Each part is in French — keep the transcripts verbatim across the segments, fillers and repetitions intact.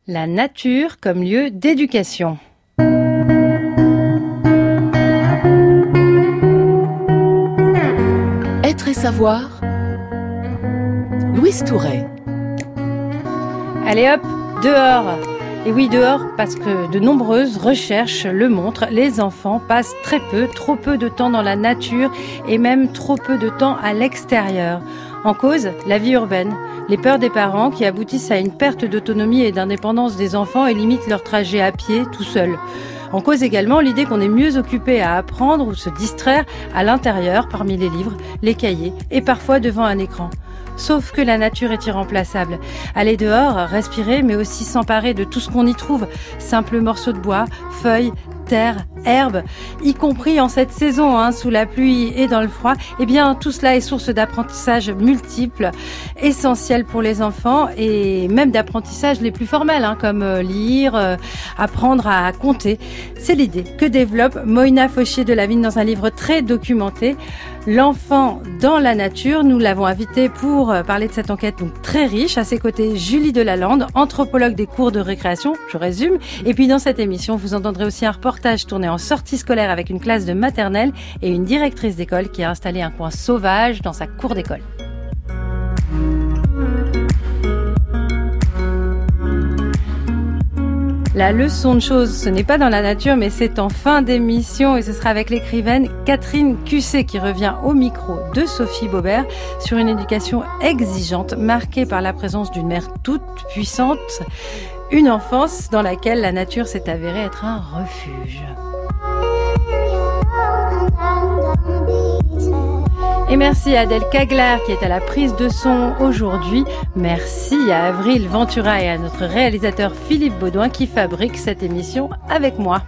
La nature comme lieu d'éducation. Être et savoir. Louise Touret. Allez hop, dehors. Et oui, dehors, parce que de nombreuses recherches le montrent, les enfants passent très peu, trop peu de temps dans la nature et même trop peu de temps à l'extérieur. En cause, la vie urbaine, les peurs des parents qui aboutissent à une perte d'autonomie et d'indépendance des enfants et limitent leur trajet à pied tout seul. En cause également l'idée qu'on est mieux occupé à apprendre ou se distraire à l'intérieur parmi les livres, les cahiers et parfois devant un écran. Sauf que la nature est irremplaçable. Aller dehors, respirer, mais aussi s'emparer de tout ce qu'on y trouve. Simples morceaux de bois, feuilles, terre, herbes, y compris en cette saison, hein, sous la pluie et dans le froid. Eh bien, tout cela est source d'apprentissage multiples, essentiels pour les enfants et même d'apprentissage les plus formels, hein, comme lire, euh, apprendre à compter. C'est l'idée que développe Moïna Fauchier de la Vigne dans un livre très documenté. L'enfant dans la nature, nous l'avons invité pour parler de cette enquête donc très riche. À ses côtés, Julie Delalande, anthropologue des cours de récréation, je résume. Et puis dans cette émission, vous entendrez aussi un reportage tourné en sortie scolaire avec une classe de maternelle et une directrice d'école qui a installé un coin sauvage dans sa cour d'école. La leçon de choses, ce n'est pas dans la nature, mais c'est en fin d'émission et ce sera avec l'écrivaine Catherine Cusset qui revient au micro de Sophie Baubert sur une éducation exigeante marquée par la présence d'une mère toute puissante, une enfance dans laquelle la nature s'est avérée être un refuge. Et merci à Adèle Kagler qui est à la prise de son aujourd'hui. Merci à Avril Ventura et à notre réalisateur Philippe Baudouin qui fabrique cette émission avec moi.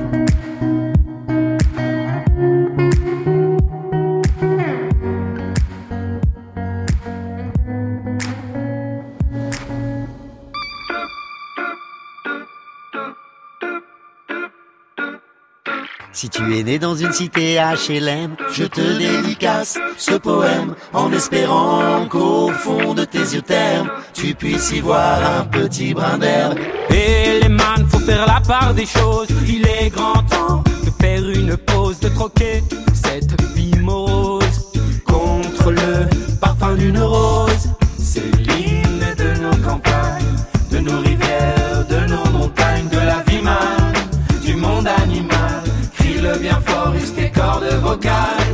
Si tu es né dans une cité H L M, je te dédicace ce poème en espérant qu'au fond de tes yeux termes, tu puisses y voir un petit brin d'herbe. Et les man, faut faire la part des choses. Il est grand temps de faire une pause, de troquer cette vie morose contre le parfum d'une rose. C'est l'hymne de nos campagnes, de nos rivières, de nos montagnes, de la vie man, du monde animal. Le bien fort, use tes cordes vocales.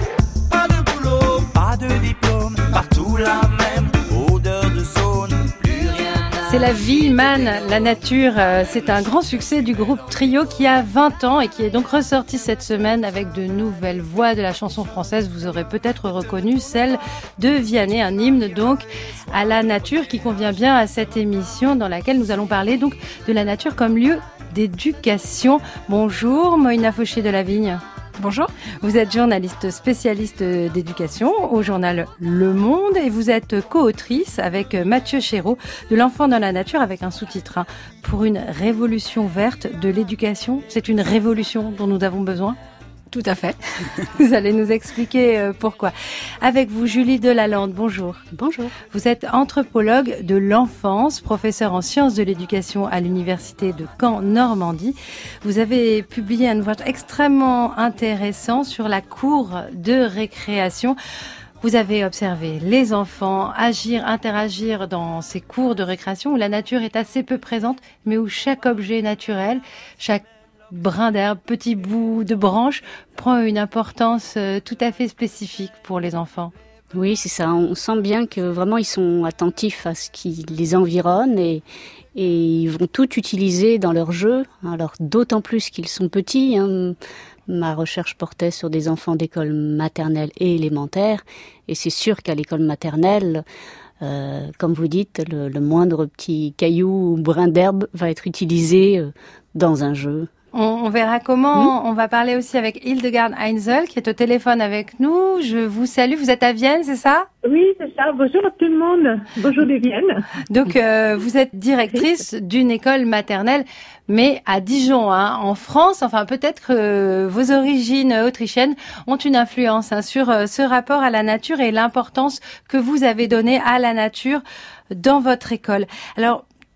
Pas de boulot, pas de diplôme, partout la même odeur de zone, plus rien. C'est la vie man, la nature. C'est un grand succès du groupe Trio qui a vingt ans et qui est donc ressorti cette semaine avec de nouvelles voix de la chanson française. Vous aurez peut-être reconnu celle de Vianney, un hymne donc à la nature qui convient bien à cette émission dans laquelle nous allons parler donc de la nature comme lieu d'éducation. Bonjour Moïna Fauchier de la Vigne. Bonjour. Vous êtes journaliste spécialiste d'éducation au journal Le Monde et vous êtes co-autrice avec Mathieu Chéreau de L'enfant dans la nature avec un sous-titre hein, pour une révolution verte de l'éducation. C'est une révolution dont nous avons besoin. Tout à fait. Vous allez nous expliquer pourquoi. Avec vous, Julie Delalande, bonjour. Bonjour. Vous êtes anthropologue de l'enfance, professeur en sciences de l'éducation à l'université de Caen, Normandie. Vous avez publié un ouvrage extrêmement intéressant sur la cour de récréation. Vous avez observé les enfants agir, interagir dans ces cours de récréation où la nature est assez peu présente, mais où chaque objet naturel, chaque brin d'herbe, petit bout de branche, prend une importance euh, tout à fait spécifique pour les enfants. Oui, c'est ça. On sent bien que vraiment ils sont attentifs à ce qui les environne et, et ils vont tout utiliser dans leur jeu. Alors d'autant plus qu'ils sont petits. Hein. Ma recherche portait sur des enfants d'école maternelle et élémentaire. Et c'est sûr qu'à l'école maternelle, euh, comme vous dites, le, le moindre petit caillou ou brin d'herbe va être utilisé euh, dans un jeu. On, on verra comment. Mmh. On va parler aussi avec Hildegard Heinzel qui est au téléphone avec nous. Je vous salue. Vous êtes à Vienne, c'est ça ? Oui, c'est ça. Bonjour à tout le monde. Bonjour de Vienne. Donc, euh, vous êtes directrice d'une école maternelle, mais à Dijon, hein, en France. Enfin, peut-être que vos origines autrichiennes ont une influence hein, sur euh, ce rapport à la nature et l'importance que vous avez donnée à la nature dans votre école. Alors,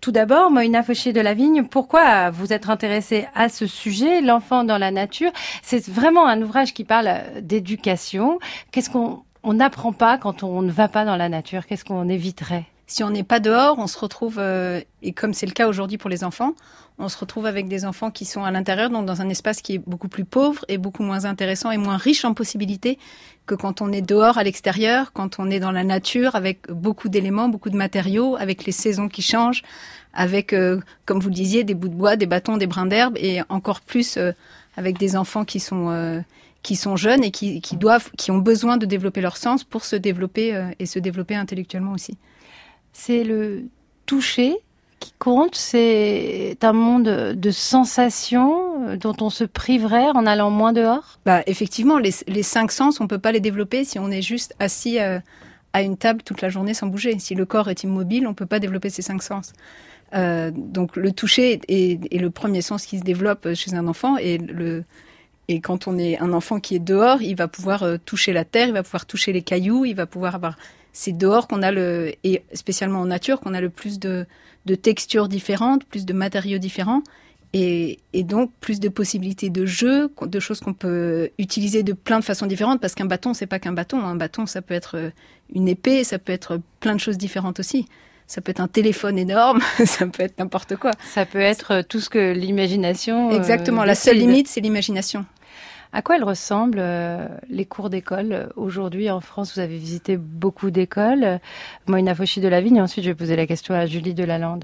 Tout d'abord, Moïna Fauchier de la Vigne, pourquoi vous êtes intéressée à ce sujet, l'enfant dans la nature? C'est vraiment un ouvrage qui parle d'éducation. Qu'est-ce qu'on on n'apprend pas quand on ne va pas dans la nature? Qu'est-ce qu'on éviterait? Si on n'est pas dehors, on se retrouve, euh, et comme c'est le cas aujourd'hui pour les enfants, on se retrouve avec des enfants qui sont à l'intérieur, donc dans un espace qui est beaucoup plus pauvre et beaucoup moins intéressant et moins riche en possibilités que quand on est dehors à l'extérieur, quand on est dans la nature avec beaucoup d'éléments, beaucoup de matériaux, avec les saisons qui changent, avec, euh, comme vous le disiez, des bouts de bois, des bâtons, des brins d'herbe, et encore plus euh, avec des enfants qui sont euh, qui sont jeunes et qui, qui doivent, qui ont besoin de développer leur sens pour se développer euh, et se développer intellectuellement aussi. C'est le toucher qui compte, c'est un monde de sensations dont on se priverait en allant moins dehors? Bah, effectivement, les, les cinq sens, on ne peut pas les développer si on est juste assis euh, à une table toute la journée sans bouger. Si le corps est immobile, on ne peut pas développer ces cinq sens. Euh, donc le toucher est, est le premier sens qui se développe chez un enfant, et, le, et quand on est un enfant qui est dehors, il va pouvoir euh, toucher la terre, il va pouvoir toucher les cailloux, il va pouvoir avoir... C'est dehors qu'on a le, et spécialement en nature, qu'on a le plus de, de textures différentes, plus de matériaux différents, et, et donc plus de possibilités de jeu, de choses qu'on peut utiliser de plein de façons différentes, parce qu'un bâton, c'est pas qu'un bâton. Un bâton, ça peut être une épée, ça peut être plein de choses différentes aussi. Ça peut être un téléphone énorme, ça peut être n'importe quoi. Ça peut être tout ce que l'imagination... Exactement, euh, la seule limite, c'est l'imagination. À quoi elles ressemblent, euh, les cours d'école aujourd'hui en France? Vous avez visité beaucoup d'écoles. Moïna Fauchier de la Vigne, et ensuite je vais poser la question à Julie Delalande.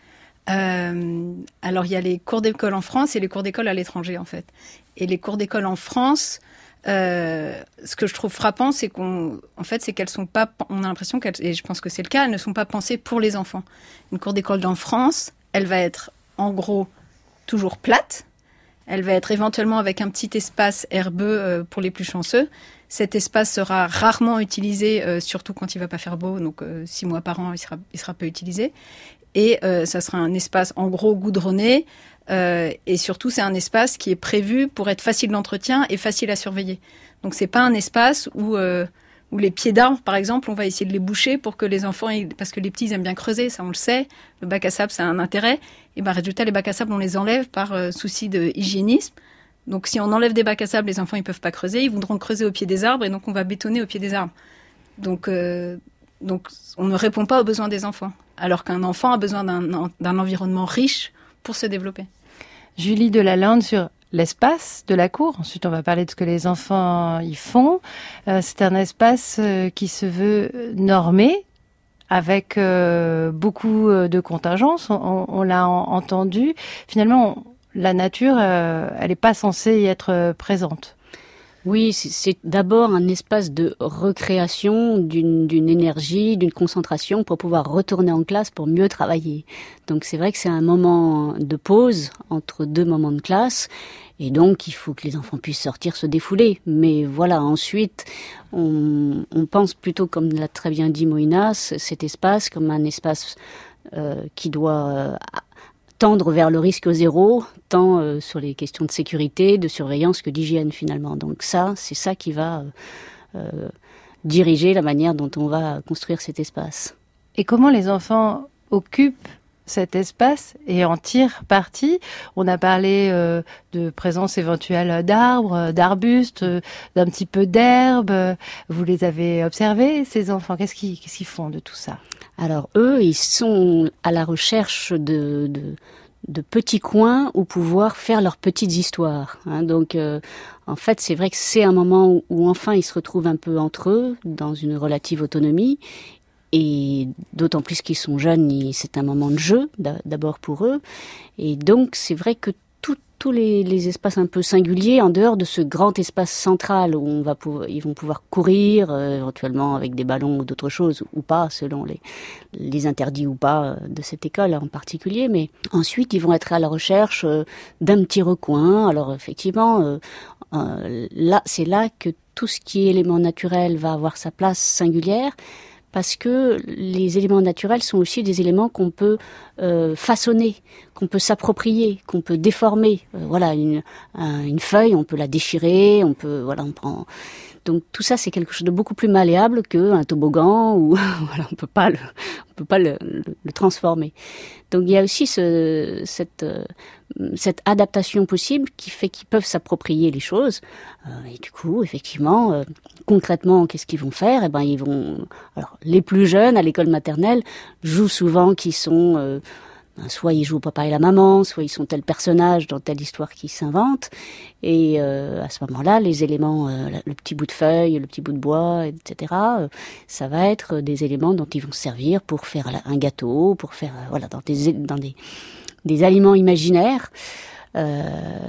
Euh, alors il y a les cours d'école en France et les cours d'école à l'étranger en fait. Et les cours d'école en France, euh, ce que je trouve frappant, c'est qu'on, en fait, c'est qu'elles sont pas, on a l'impression qu'elles, et je pense que c'est le cas, elles ne sont pas pensées pour les enfants. Une cour d'école en France, elle va être en gros toujours plate. Elle va être éventuellement avec un petit espace herbeux euh, pour les plus chanceux. Cet espace sera rarement utilisé, euh, surtout quand il ne va pas faire beau, donc euh, six mois par an, il sera, il sera peu utilisé. Et euh, ça sera un espace en gros goudronné. Euh, et surtout, c'est un espace qui est prévu pour être facile d'entretien et facile à surveiller. Donc, c'est pas un espace où... Euh, Ou les pieds d'arbres, par exemple, on va essayer de les boucher pour que les enfants, parce que les petits ils aiment bien creuser, ça on le sait. Le bac à sable, ça a un intérêt. Et ben résultat, les bacs à sable, on les enlève par euh, souci de hygiénisme. Donc si on enlève des bacs à sable, les enfants ils peuvent pas creuser, ils voudront creuser au pied des arbres, et donc on va bétonner au pied des arbres. Donc euh, donc on ne répond pas aux besoins des enfants, alors qu'un enfant a besoin d'un d'un environnement riche pour se développer. Julie Delalande sur l'espace de la cour. Ensuite, on va parler de ce que les enfants y font. Euh, c'est un espace euh, qui se veut normé, avec euh, beaucoup de contingences. On, on l'a en, entendu. Finalement, on, la nature, euh, elle n'est pas censée y être présente. Oui, c'est, c'est d'abord un espace de recréation d'une, d'une énergie, d'une concentration pour pouvoir retourner en classe pour mieux travailler. Donc c'est vrai que c'est un moment de pause entre deux moments de classe, et donc il faut que les enfants puissent sortir, se défouler. Mais voilà, ensuite, on, on pense plutôt, comme l'a très bien dit Moïna, cet espace comme un espace euh, qui doit... Euh, tendre vers le risque zéro, tant euh, sur les questions de sécurité, de surveillance que d'hygiène finalement. Donc ça, c'est ça qui va euh, diriger la manière dont on va construire cet espace. Et comment les enfants occupent cet espace et en tirent parti? On a parlé euh, de présence éventuelle d'arbres, d'arbustes, d'un petit peu d'herbe. Vous les avez observés, ces enfants? Qu'est-ce qu'ils, qu'est-ce qu'ils font de tout ça? Alors eux, ils sont à la recherche de, de, de petits coins où pouvoir faire leurs petites histoires. Hein. Donc euh, en fait, c'est vrai que c'est un moment où, où enfin ils se retrouvent un peu entre eux, dans une relative autonomie. Et d'autant plus qu'ils sont jeunes, c'est un moment de jeu d'abord pour eux. Et donc c'est vrai que tous les, les espaces un peu singuliers, en dehors de ce grand espace central où on va pouvoir, ils vont pouvoir courir, euh, éventuellement avec des ballons ou d'autres choses, ou pas, selon les, les interdits ou pas de cette école en particulier. Mais ensuite, ils vont être à la recherche euh, d'un petit recoin. Alors effectivement, euh, euh, là, c'est là que tout ce qui est élément naturel va avoir sa place singulière. Parce que les éléments naturels sont aussi des éléments qu'on peut euh, façonner, qu'on peut s'approprier, qu'on peut déformer. Euh, voilà, une, un, une feuille, on peut la déchirer, on peut, voilà, on prend. Donc tout ça, c'est quelque chose de beaucoup plus malléable qu'un toboggan ou voilà, on peut pas le, on peut pas le, le, le transformer. Donc il y a aussi ce, cette, euh, cette adaptation possible qui fait qu'ils peuvent s'approprier les choses. Euh, et du coup, effectivement, euh, concrètement, qu'est-ce qu'ils vont faire ? Eh ben, ils vont. Alors, les plus jeunes à l'école maternelle jouent souvent qui sont euh, soit ils jouent papa et la maman, soit ils sont tel personnage dans telle histoire qui s'invente. Et euh, à ce moment-là, les éléments, euh, le petit bout de feuille, le petit bout de bois, et cetera, euh, ça va être des éléments dont ils vont se servir pour faire un gâteau, pour faire euh, voilà dans des dans des des aliments imaginaires. Euh,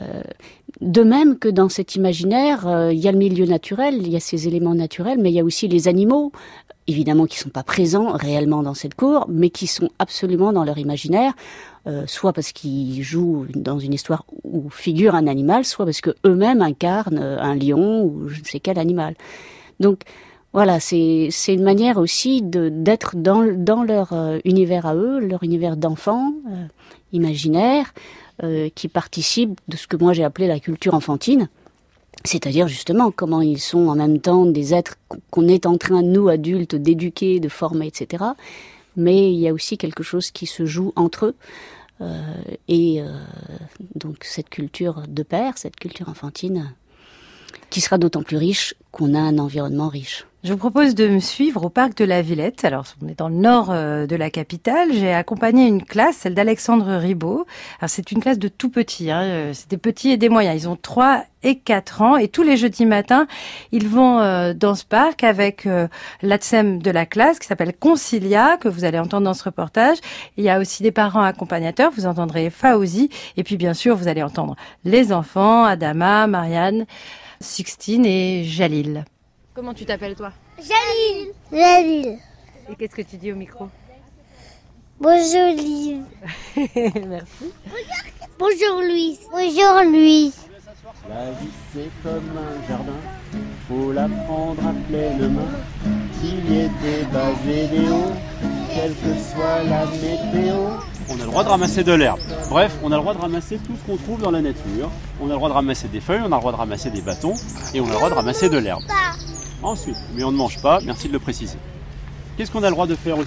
de même que dans cet imaginaire, euh, il y a le milieu naturel, il y a ces éléments naturels, mais il y a aussi les animaux, évidemment qui ne sont pas présents réellement dans cette cour, mais qui sont absolument dans leur imaginaire, euh, soit parce qu'ils jouent dans une histoire où figure un animal, soit parce qu'eux-mêmes incarnent un lion ou je ne sais quel animal. Donc voilà, c'est, c'est une manière aussi de, d'être dans, dans leur euh, univers à eux, leur univers d'enfants, euh, imaginaire, euh, qui participe de ce que moi j'ai appelé la culture enfantine. C'est-à-dire justement comment ils sont en même temps des êtres qu'on est en train, nous adultes, d'éduquer, de former, et cetera. Mais il y a aussi quelque chose qui se joue entre eux. Euh, et euh, donc cette culture de père, cette culture enfantine, qui sera d'autant plus riche qu'on a un environnement riche. Je vous propose de me suivre au parc de la Villette. Alors, on est dans le nord euh, de la capitale. J'ai accompagné une classe, celle d'Alexandre Ribaud. Alors, c'est une classe de tout petits, hein. C'est des petits et des moyens. Ils ont trois et quatre ans. Et tous les jeudis matins, ils vont euh, dans ce parc avec euh, l'A T S E M de la classe qui s'appelle Concilia, que vous allez entendre dans ce reportage. Il y a aussi des parents accompagnateurs. Vous entendrez Faouzi. Et puis, bien sûr, vous allez entendre les enfants, Adama, Marianne, Sixtine et Jalil. Comment tu t'appelles, toi ? Jalil. Jalil. Et qu'est-ce que tu dis au micro ? Bonjour, Liv. Merci. Bonjour, Louise. Bonjour, Louise. La vie, c'est comme un jardin, faut la prendre à pleine main. Qu'il y ait des bas et des hauts, quelle que soit la météo. On a le droit de ramasser de l'herbe. Bref, on a le droit de ramasser tout ce qu'on trouve dans la nature. On a le droit de ramasser des feuilles, on a le droit de ramasser des bâtons et on a le droit de ramasser de l'herbe. Ensuite, mais on ne mange pas, merci de le préciser. Qu'est-ce qu'on a le droit de faire aussi ?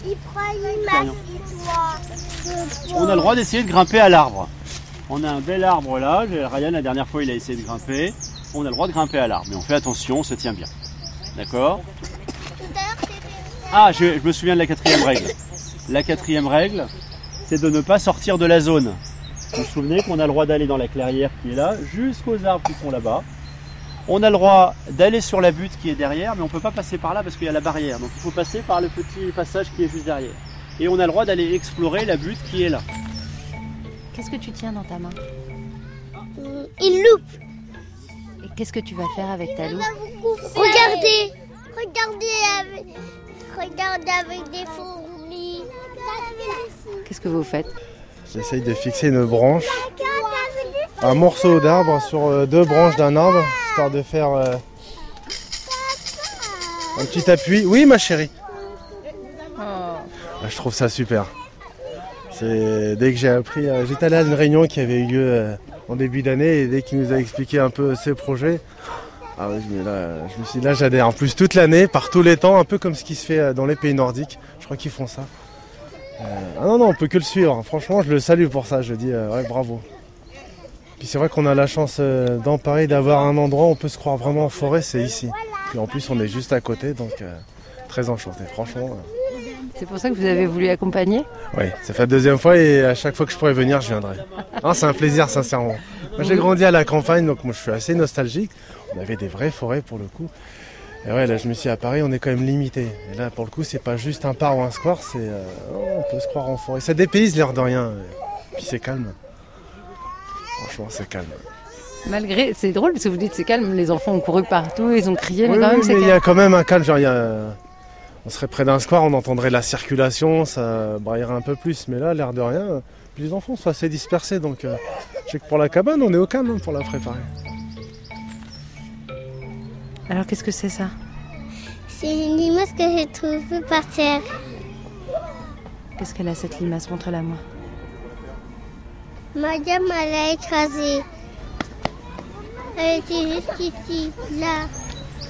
On a le droit d'essayer de grimper à l'arbre. On a un bel arbre là, Ryan la dernière fois il a essayé de grimper. On a le droit de grimper à l'arbre, mais on fait attention, on se tient bien. D'accord ? Ah, je, je me souviens de la quatrième règle. La quatrième règle, c'est de ne pas sortir de la zone. Vous vous souvenez qu'on a le droit d'aller dans la clairière qui est là, jusqu'aux arbres qui sont là-bas. On a le droit d'aller sur la butte qui est derrière, mais on ne peut pas passer par là parce qu'il y a la barrière. Donc il faut passer par le petit passage qui est juste derrière. Et on a le droit d'aller explorer la butte qui est là. Qu'est-ce que tu tiens dans ta main ? Une loupe. Et qu'est-ce que tu vas faire avec ta loupe ? Regardez. Regardez avec, regardez avec des fourmis. Qu'est-ce que vous faites ? J'essaye de fixer une branche, un morceau d'arbre sur deux branches d'un arbre, histoire de faire euh, un petit appui. Oui, ma chérie. Oh. Je trouve ça super. C'est, dès que j'ai appris, euh, j'étais allé à une réunion qui avait eu lieu euh, en début d'année et dès qu'il nous a expliqué un peu ses projets, ah oui, mais là, je me suis dit là j'adhère. En plus toute l'année, par tous les temps, un peu comme ce qui se fait dans les pays nordiques. Je crois qu'ils font ça. Euh, ah non, non, on peut que le suivre. Franchement, je le salue pour ça. Je dis euh, ouais, bravo. Puis c'est vrai qu'on a la chance euh, dans Paris d'avoir un endroit où on peut se croire vraiment en forêt, c'est ici. Puis en plus, on est juste à côté, donc euh, très enchanté. Franchement. Euh... C'est pour ça que vous avez voulu accompagner ? Oui, ça fait la deuxième fois et à chaque fois que je pourrais venir, je viendrai. Non, c'est un plaisir, sincèrement. Moi, j'ai grandi à la campagne, donc moi, je suis assez nostalgique. On avait des vraies forêts pour le coup. Et ouais, là, je me suis dit, à Paris, on est quand même limité. Et là, pour le coup, c'est pas juste un parc ou un square, c'est, euh, on peut se croire en forêt. Ça dépayse l'air de rien. Puis c'est calme. Franchement, c'est calme. Malgré, c'est drôle parce que vous dites c'est calme, les enfants ont couru partout, ils ont crié, mais oui, quand même oui, c'est mais calme. Il y a quand même un calme, genre il y a... On serait près d'un square, on entendrait la circulation, ça braillerait un peu plus. Mais là, l'air de rien, puis les enfants sont assez dispersés, donc euh, je sais que pour la cabane, on est au calme hein, pour la préparer. Alors qu'est-ce que c'est ça ? C'est une limace que j'ai trouvée par terre. Qu'est-ce qu'elle a cette limace ? Montre-la moi. Madame, elle a écrasé. Elle était juste ici, là.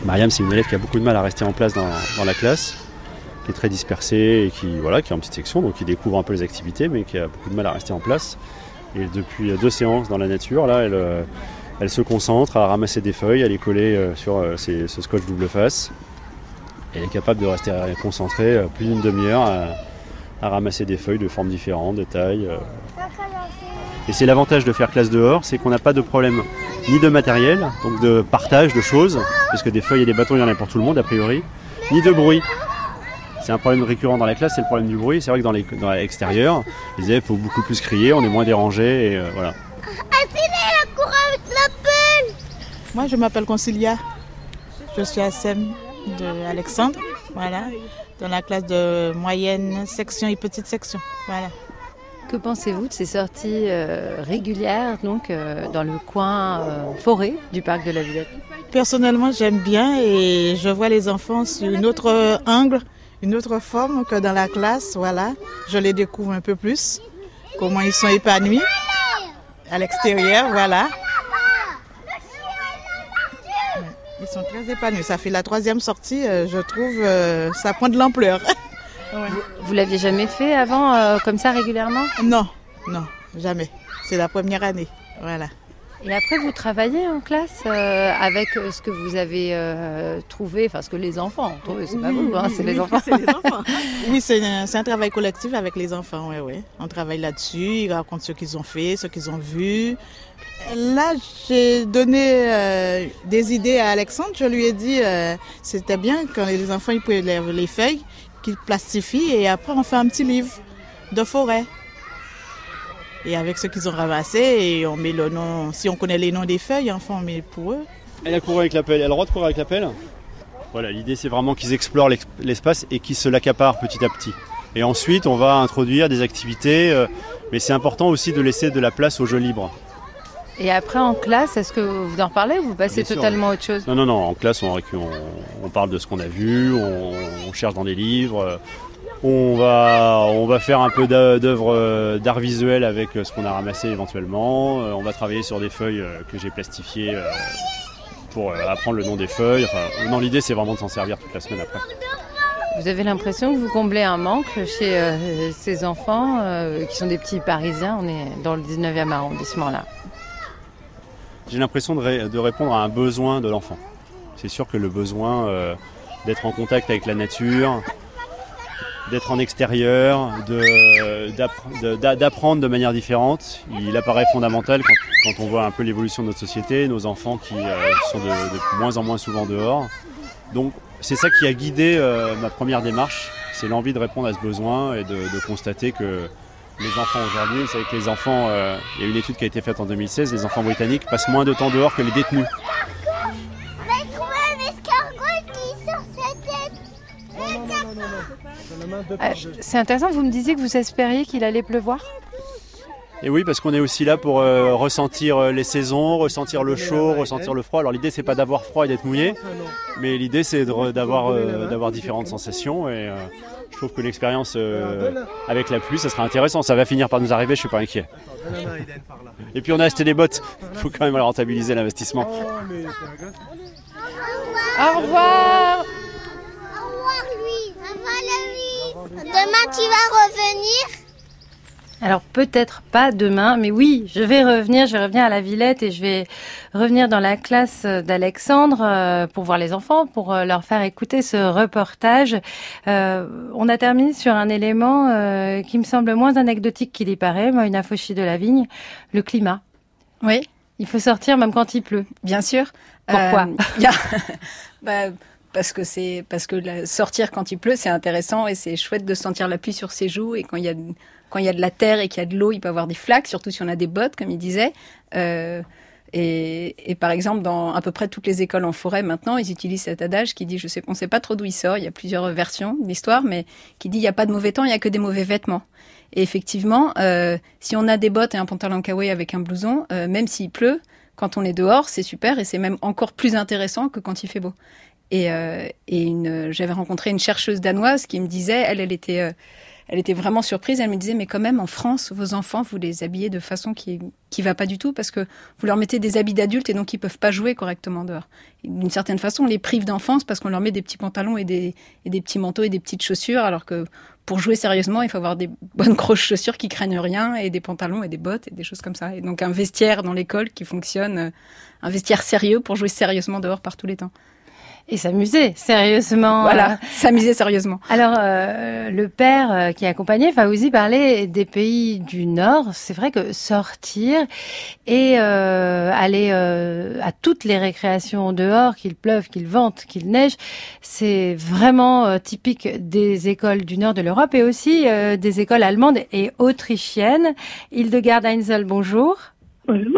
Mariam, c'est une élève qui a beaucoup de mal à rester en place dans, dans la classe, qui est très dispersée et qui, voilà, qui est en petite section, donc qui découvre un peu les activités, mais qui a beaucoup de mal à rester en place. Et depuis deux séances dans la nature, là, elle, elle se concentre à ramasser des feuilles, à les coller sur ces, ce scotch double face. Elle est capable de rester concentrée plus d'une demi-heure à, à ramasser des feuilles de formes différentes, de tailles. Et c'est l'avantage de faire classe dehors, c'est qu'on n'a pas de problème ni de matériel, donc de partage de choses, parce que des feuilles et des bâtons, il y en a pour tout le monde a priori, ni de bruit. C'est un problème récurrent dans la classe, c'est le problème du bruit. C'est vrai que dans, les, dans l'extérieur, les élèves faut beaucoup plus crier, on est moins dérangé et euh, voilà. Moi, je m'appelle Concilia. Je suis à S E M de Alexandre, voilà, dans la classe de moyenne section et petite section, voilà. Que pensez-vous de ces sorties euh, régulières donc euh, dans le coin euh, forêt du parc de la Villette? Personnellement, j'aime bien et je vois les enfants sur une autre angle, une autre forme que dans la classe, voilà. Je les découvre un peu plus, comment ils sont épanouis à l'extérieur, voilà. Ils sont très épanouis. Ça fait la troisième sortie, euh, je trouve, euh, ça prend de l'ampleur. Ouais. Vous, vous l'aviez jamais fait avant, euh, comme ça, régulièrement? Non, non, jamais. C'est la première année, voilà. Et après, vous travaillez en classe euh, avec ce que vous avez euh, trouvé, enfin ce que les enfants ont trouvé, c'est oui, pas vous, hein, oui, c'est, oui, les enfants. c'est les enfants. Oui, c'est un, c'est un travail collectif avec les enfants, oui, oui. On travaille là-dessus, ils racontent ce qu'ils ont fait, ce qu'ils ont vu. Là, j'ai donné euh, des idées à Alexandre, je lui ai dit euh, c'était bien quand les enfants ils prélèvent les feuilles, qu'ils plastifient et après on fait un petit livre de forêt. Et avec ce qu'ils ont ramassé, et on met le nom, si on connaît les noms des feuilles, enfin on met pour eux. Elle a couru avec la pelle, elle a le droit de courir avec la pelle. Voilà, l'idée c'est vraiment qu'ils explorent l'espace et qu'ils se l'accaparent petit à petit. Et ensuite on va introduire des activités, euh, mais c'est important aussi de laisser de la place au jeu libre. Et après en classe, est-ce que vous en reparlez ou vous passez Bien totalement à autre chose? Non, non, non, en classe on, on, on parle de ce qu'on a vu, on, on cherche dans des livres. On va, on va faire un peu d'œuvres d'art visuel avec ce qu'on a ramassé éventuellement. On va travailler sur des feuilles que j'ai plastifiées pour apprendre le nom des feuilles. Enfin, non, l'idée c'est vraiment de s'en servir toute la semaine après. Vous avez l'impression que vous comblez un manque chez euh, ces enfants euh, qui sont des petits Parisiens? On est dans le dix-neuvième arrondissement là. J'ai l'impression de, ré, de répondre à un besoin de l'enfant. C'est sûr que le besoin euh, d'être en contact avec la nature, d'être en extérieur, de, d'appre- d'apprendre de manière différente, il apparaît fondamental quand, quand on voit un peu l'évolution de notre société, nos enfants qui euh, sont de, de moins en moins souvent dehors. Donc c'est ça qui a guidé euh, ma première démarche, c'est l'envie de répondre à ce besoin et de, de constater que les enfants aujourd'hui, vous savez que les enfants, euh, il y a une étude qui a été faite en deux mille seize, les enfants britanniques passent moins de temps dehors que les détenus. Euh, c'est intéressant, vous me disiez que vous espériez qu'il allait pleuvoir? Et oui, parce qu'on est aussi là pour euh, ressentir les saisons, ressentir le chaud, ressentir le froid. Alors l'idée c'est pas d'avoir froid et d'être mouillé, mais l'idée c'est de, d'avoir, euh, d'avoir différentes sensations. Et euh, je trouve que l'expérience euh, avec la pluie, ça sera intéressant. Ça va finir par nous arriver, je suis pas inquiet. Et puis on a acheté des bottes, il faut quand même rentabiliser l'investissement. Au revoir. Demain, tu vas revenir? Alors peut-être pas demain, mais oui, je vais revenir, je vais revenir à la Villette et je vais revenir dans la classe d'Alexandre euh, pour voir les enfants, pour euh, leur faire écouter ce reportage. Euh, on a terminé sur un élément euh, qui me semble moins anecdotique qu'il y paraît, moi, une infochie de la vigne, le climat. Oui. Il faut sortir même quand il pleut. Bien sûr. Pourquoi euh, bah, Parce que c'est parce que la, sortir quand il pleut, c'est intéressant et c'est chouette de sentir la pluie sur ses joues. Et quand il y a quand il y a de la terre et qu'il y a de l'eau, il peut y avoir des flaques, surtout si on a des bottes, comme il disait. Euh, et, et par exemple, dans à peu près toutes les écoles en forêt maintenant, ils utilisent cet adage qui dit, je sais, on ne sait pas trop d'où il sort. Il y a plusieurs versions de l'histoire, mais qui dit il n'y a pas de mauvais temps, il n'y a que des mauvais vêtements. Et effectivement, euh, si on a des bottes et un pantalon kawaii avec un blouson, euh, même s'il pleut, quand on est dehors, c'est super et c'est même encore plus intéressant que quand il fait beau. Et, euh, et une, j'avais rencontré une chercheuse danoise qui me disait, elle, elle était, euh, elle était vraiment surprise. Elle me disait, mais quand même, en France, vos enfants, vous les habillez de façon qui qui va pas du tout parce que vous leur mettez des habits d'adultes et donc ils peuvent pas jouer correctement dehors. Et d'une certaine façon, on les prive d'enfance parce qu'on leur met des petits pantalons et des, et des petits manteaux et des petites chaussures, alors que pour jouer sérieusement, il faut avoir des bonnes grosses chaussures qui craignent rien et des pantalons et des bottes et des choses comme ça. Et donc un vestiaire dans l'école qui fonctionne, un vestiaire sérieux pour jouer sérieusement dehors par tous les temps. Et s'amuser sérieusement. Voilà, s'amuser sérieusement. Alors, euh, le père euh, qui accompagnait Fawzi parlait des pays du Nord. C'est vrai que sortir et euh, aller euh, à toutes les récréations dehors, qu'il pleuve, qu'il vente, qu'il neige, c'est vraiment euh, typique des écoles du Nord de l'Europe et aussi euh, des écoles allemandes et autrichiennes. Hildegard Heinzel, bonjour. Bonjour.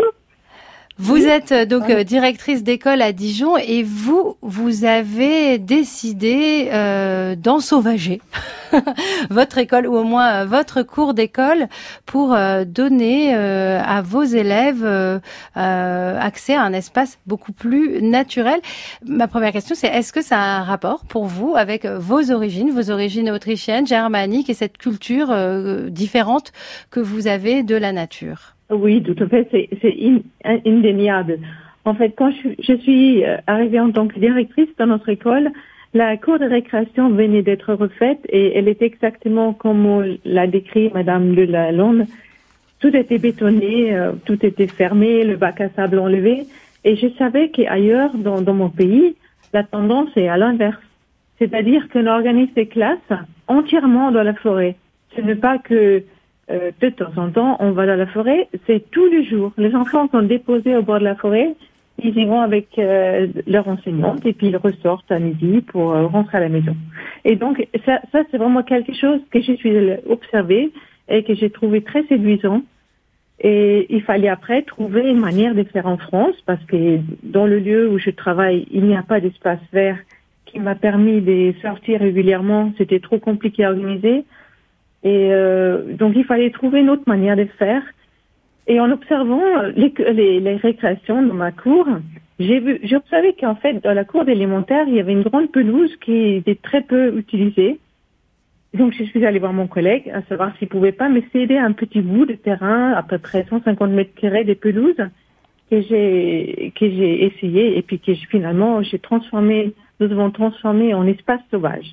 Vous oui. êtes donc oui. directrice d'école à Dijon et vous, vous avez décidé euh, d'ensauvager votre école ou au moins euh, votre cours d'école pour euh, donner euh, à vos élèves euh, euh, accès à un espace beaucoup plus naturel. Ma première question, c'est est-ce que ça a un rapport pour vous avec vos origines, vos origines autrichiennes, germaniques et cette culture euh, différente que vous avez de la nature ? Oui, tout à fait, c'est, c'est in, indéniable. En fait, quand je, je suis arrivée en tant que directrice dans notre école, la cour de récréation venait d'être refaite et elle était exactement comme l'a décrit Madame Lalonde. Tout était bétonné, euh, tout était fermé, le bac à sable enlevé. Et je savais qu'ailleurs, dans, dans mon pays, la tendance est à l'inverse. C'est-à-dire qu'on organise des classes entièrement dans la forêt. Ce n'est pas que Euh, de temps en temps, on va dans la forêt, c'est tous les jours. Les enfants sont déposés au bord de la forêt, ils y vont avec euh, leur enseignante et puis ils ressortent à midi pour euh, rentrer à la maison. Et donc, ça, ça c'est vraiment quelque chose que je suis observé et que j'ai trouvé très séduisant. Et il fallait après trouver une manière de faire en France parce que dans le lieu où je travaille, il n'y a pas d'espace vert qui m'a permis de sortir régulièrement. C'était trop compliqué à organiser. Et euh, donc, il fallait trouver une autre manière de faire. Et en observant les, les, les récréations dans ma cour, j'ai vu, j'ai observé qu'en fait, dans la cour d'élémentaire, il y avait une grande pelouse qui était très peu utilisée. Donc, je suis allée voir mon collègue, à savoir s'il pouvait pas me céder un petit bout de terrain, à peu près cent cinquante mètres carrés de pelouse, que j'ai, que j'ai essayé et puis que j'ai, finalement, j'ai transformé nous devons transformer en espace sauvage.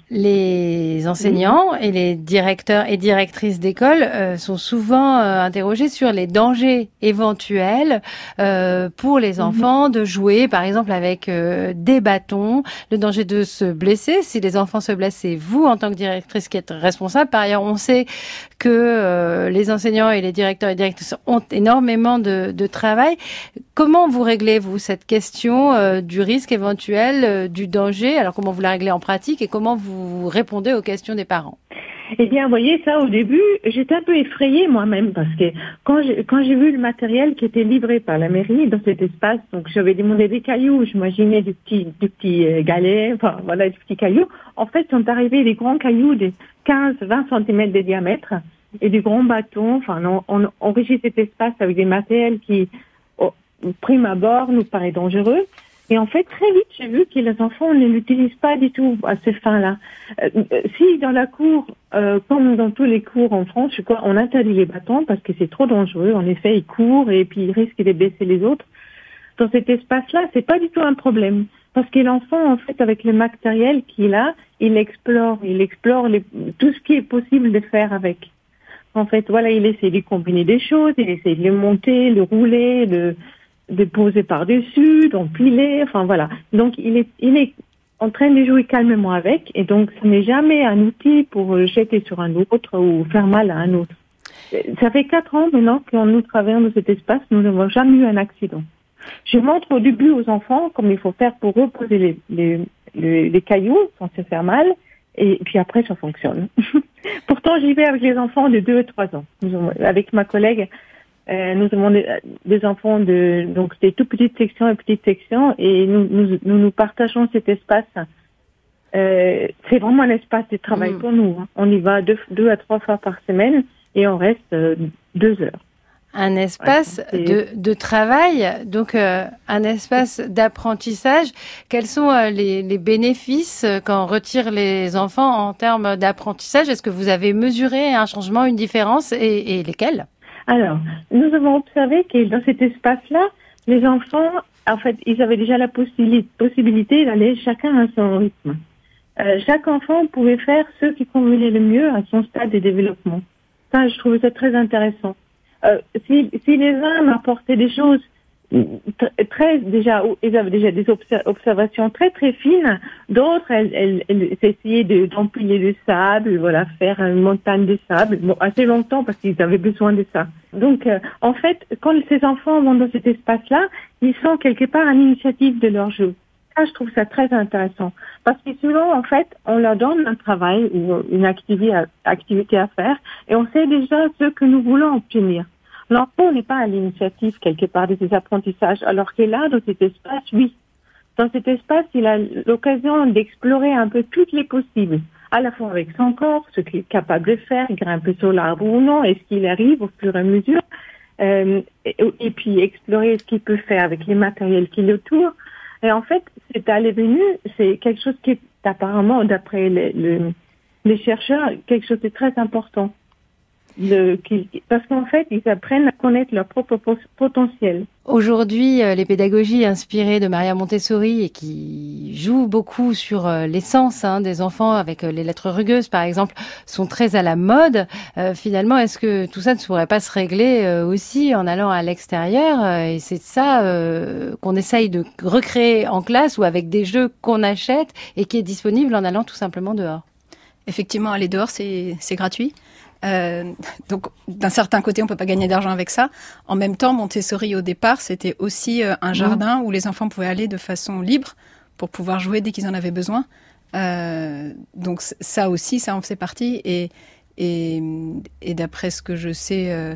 Les enseignants et les directeurs et directrices d'école euh, sont souvent euh, interrogés sur les dangers éventuels euh, pour les enfants mmh. de jouer, par exemple, avec euh, des bâtons, le danger de se blesser. Si les enfants se blessent, c'est vous, en tant que directrice, qui êtes responsable. Par ailleurs, on sait que euh, les enseignants et les directeurs et directrices ont énormément de, de travail. Comment vous réglez, vous, cette question euh, du risque éventuel, euh, du danger? Alors, comment vous la réglez en pratique et comment vous répondez aux questions des parents? Eh bien, vous voyez, ça, au début, j'étais un peu effrayée moi-même parce que quand j'ai, quand j'ai vu le matériel qui était livré par la mairie dans cet espace, donc j'avais demandé des cailloux, j'imaginais des petits, des petits euh, galets, enfin, voilà, des petits cailloux. En fait, sont arrivés des grands cailloux de quinze à vingt centimètres de diamètre et des grands bâtons. Enfin, on, on enrichit cet espace avec des matériels qui, au prime abord, nous paraît dangereux. Et en fait, très vite, j'ai vu que les enfants ne l'utilisent pas du tout à ces fins-là. Euh, si dans la cour, euh, comme dans tous les cours en France, je crois, on interdit les bâtons parce que c'est trop dangereux. En effet, ils courent et puis ils risquent de blesser les autres. Dans cet espace-là, c'est pas du tout un problème. Parce que l'enfant, en fait, avec le matériel qu'il a, il explore, il explore les, tout ce qui est possible de faire avec. En fait, voilà, il essaie de combiner des choses, il essaie de les monter, de rouler, de... de poser par-dessus, d'empiler, enfin voilà. Donc il est, il est en train de jouer calmement avec, et donc ce n'est jamais un outil pour jeter sur un autre ou faire mal à un autre. Ça fait quatre ans maintenant qu'on nous traverse dans cet espace, nous n'avons jamais eu un accident. Je montre au début aux enfants comment il faut faire pour reposer les, les, les, les cailloux sans se faire mal, et puis après ça fonctionne. Pourtant j'y vais avec les enfants de deux et trois ans. Nous avons, avec ma collègue, Euh, nous avons des, des enfants de donc des tout petites sections et petites sections et nous nous nous, nous partageons cet espace. Euh, c'est vraiment un espace de travail mmh. pour nous. Hein. On y va deux, deux à trois fois par semaine et on reste euh, deux heures. Un espace Ouais, de, de travail, donc euh, un espace d'apprentissage. Quels sont euh, les, les bénéfices euh, quand on retire les enfants en termes d'apprentissage? Est-ce que vous avez mesuré un changement, une différence, et, et lesquels? Alors, nous avons observé que dans cet espace-là, les enfants, en fait, ils avaient déjà la possibilité, possibilité d'aller chacun à son rythme. Euh, chaque enfant pouvait faire ce qui convenait le mieux à son stade de développement. Ça, je trouvais ça très intéressant. Euh, si, si les uns m'apportaient des choses très, très déjà, ils avaient déjà des obser- observations très très fines, d'autres, elles, elles, elles essayaient de, d'empiler le sable, voilà, faire une montagne de sable, bon, assez longtemps parce qu'ils avaient besoin de ça. Donc, euh, en fait, quand ces enfants vont dans cet espace-là, ils sont quelque part à l'initiative de leur jeu. Ça, je trouve ça très intéressant. Parce que souvent, en fait, on leur donne un travail ou une activité à, activité à faire et on sait déjà ce que nous voulons obtenir. L'enfant n'est pas à l'initiative quelque part de ces apprentissages, alors que là, dans cet espace, oui. Dans cet espace, il a l'occasion d'explorer un peu toutes les possibles, à la fois avec son corps, ce qu'il est capable de faire, grimper sur l'arbre ou non, est-ce qu'il arrive au fur et à mesure, euh, et, et puis explorer ce qu'il peut faire avec les matériels qui l'entourent. Et en fait, cet aller-venu, c'est quelque chose qui est apparemment, d'après les, les, les chercheurs, quelque chose de très important. Le, qui, parce qu'en fait, ils apprennent à connaître leur propre potentiel. Aujourd'hui, les pédagogies inspirées de Maria Montessori et qui jouent beaucoup sur l'essence hein, des enfants avec les lettres rugueuses, par exemple, sont très à la mode. Euh, finalement, est-ce que tout ça ne pourrait pas se régler euh, aussi en allant à l'extérieur? Et c'est ça euh, qu'on essaye de recréer en classe ou avec des jeux qu'on achète et qui est disponible en allant tout simplement dehors. Effectivement, aller dehors, c'est, c'est gratuit. Euh, donc, d'un certain côté, on peut pas gagner d'argent avec ça. En même temps, Montessori, au départ, c'était aussi euh, un jardin mmh. où les enfants pouvaient aller de façon libre pour pouvoir jouer dès qu'ils en avaient besoin. Euh, donc, ça aussi, ça en faisait partie. Et, et, et d'après ce que je sais euh,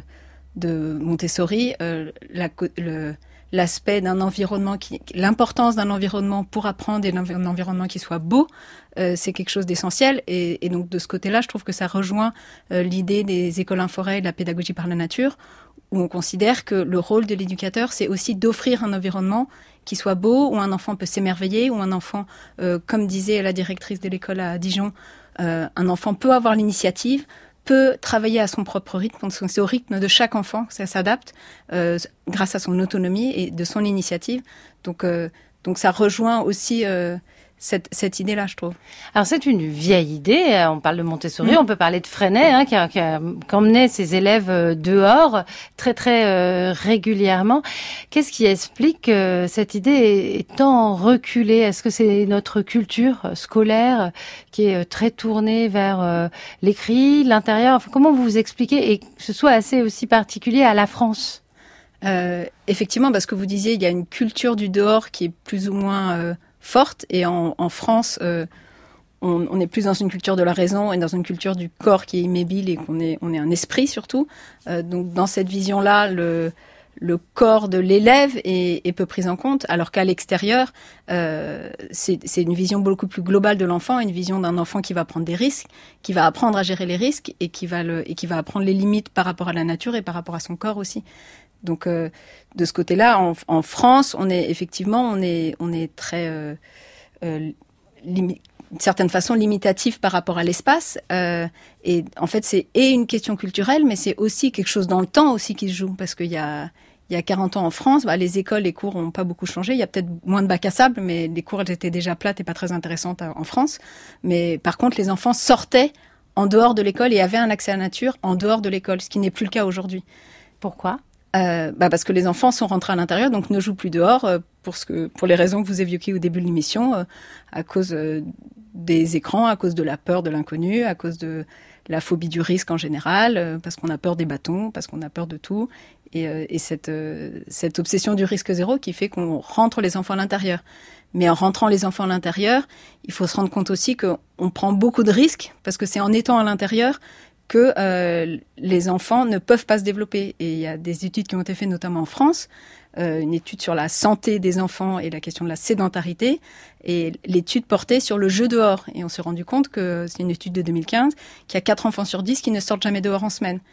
de Montessori, euh, la, le, l'aspect d'un environnement, qui, l'importance d'un environnement pour apprendre et un environnement qui soit beau, euh, c'est quelque chose d'essentiel. Et, et donc de ce côté-là, je trouve que ça rejoint euh, l'idée des écoles Inforet et de la pédagogie par la nature, où on considère que le rôle de l'éducateur, c'est aussi d'offrir un environnement qui soit beau, où un enfant peut s'émerveiller, où un enfant, euh, comme disait la directrice de l'école à Dijon, euh, un enfant peut avoir l'initiative, peut travailler à son propre rythme, c'est au rythme de chaque enfant, ça s'adapte euh, grâce à son autonomie et de son initiative. Donc, euh, donc ça rejoint aussi euh, cette, cette idée-là, je trouve. Alors c'est une vieille idée, on parle de Montessori, mmh. on peut parler de Freinet, hein, qui, a, qui, a, qui emmenait ses élèves dehors très très euh, régulièrement. Qu'est-ce qui explique que cette idée est tant reculée? Est-ce que c'est notre culture scolaire qui est très tournée vers euh, l'écrit, l'intérieur? Enfin, comment vous vous expliquez et que ce soit assez aussi particulier à la France? Euh, effectivement, parce que vous disiez, il y a une culture du dehors qui est plus ou moins euh, forte, et en, en France, euh, on, on est plus dans une culture de la raison et dans une culture du corps qui est immobile et qu'on est, on est un esprit surtout. Euh, donc dans cette vision-là, le, le corps de l'élève est, est peu pris en compte, alors qu'à l'extérieur, euh, c'est, c'est une vision beaucoup plus globale de l'enfant, une vision d'un enfant qui va prendre des risques, qui va apprendre à gérer les risques et qui va, le, et qui va apprendre les limites par rapport à la nature et par rapport à son corps aussi. Donc, euh, de ce côté-là, en, en France, on est effectivement, on est, on est très, euh, euh, limi- d'une certaine façon, limitatif par rapport à l'espace. Euh, et en fait, c'est et une question culturelle, mais c'est aussi quelque chose dans le temps aussi qui se joue, parce qu'il y a, il y a quarante ans en France, bah, les écoles, les cours n'ont pas beaucoup changé. Il y a peut-être moins de bacs à sable, mais les cours elles étaient déjà plates et pas très intéressantes en France. Mais par contre, les enfants sortaient en dehors de l'école et avaient un accès à la nature en dehors de l'école, ce qui n'est plus le cas aujourd'hui. Pourquoi ? Euh, bah parce que les enfants sont rentrés à l'intérieur, donc ne jouent plus dehors euh, pour ce que, pour les raisons que vous évoquiez au début de l'émission, euh, à cause euh, des écrans, à cause de la peur de l'inconnu, à cause de la phobie du risque en général, euh, parce qu'on a peur des bâtons, parce qu'on a peur de tout, et, euh, et cette, euh, cette obsession du risque zéro qui fait qu'on rentre les enfants à l'intérieur. Mais en rentrant les enfants à l'intérieur, il faut se rendre compte aussi qu'on prend beaucoup de risques, parce que c'est en étant à l'intérieur que euh, les enfants ne peuvent pas se développer. Et il y a des études qui ont été faites notamment en France, euh, une étude sur la santé des enfants et la question de la sédentarité, et l'étude portait sur le jeu dehors. Et on s'est rendu compte que c'est une étude de deux mille quinze, qu'il y a quatre enfants sur dix qui ne sortent jamais dehors en semaine.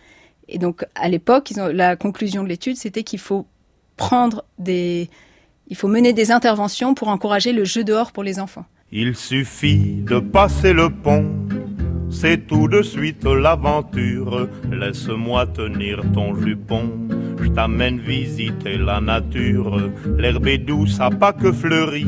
Et donc, à l'époque, ils ont, la conclusion de l'étude, c'était qu'il faut prendre des, il faut mener des interventions pour encourager le jeu dehors pour les enfants. Il suffit de passer le pont, c'est tout de suite l'aventure. Laisse-moi tenir ton jupon, je t'amène visiter la nature. L'herbe est douce à pas que fleurie,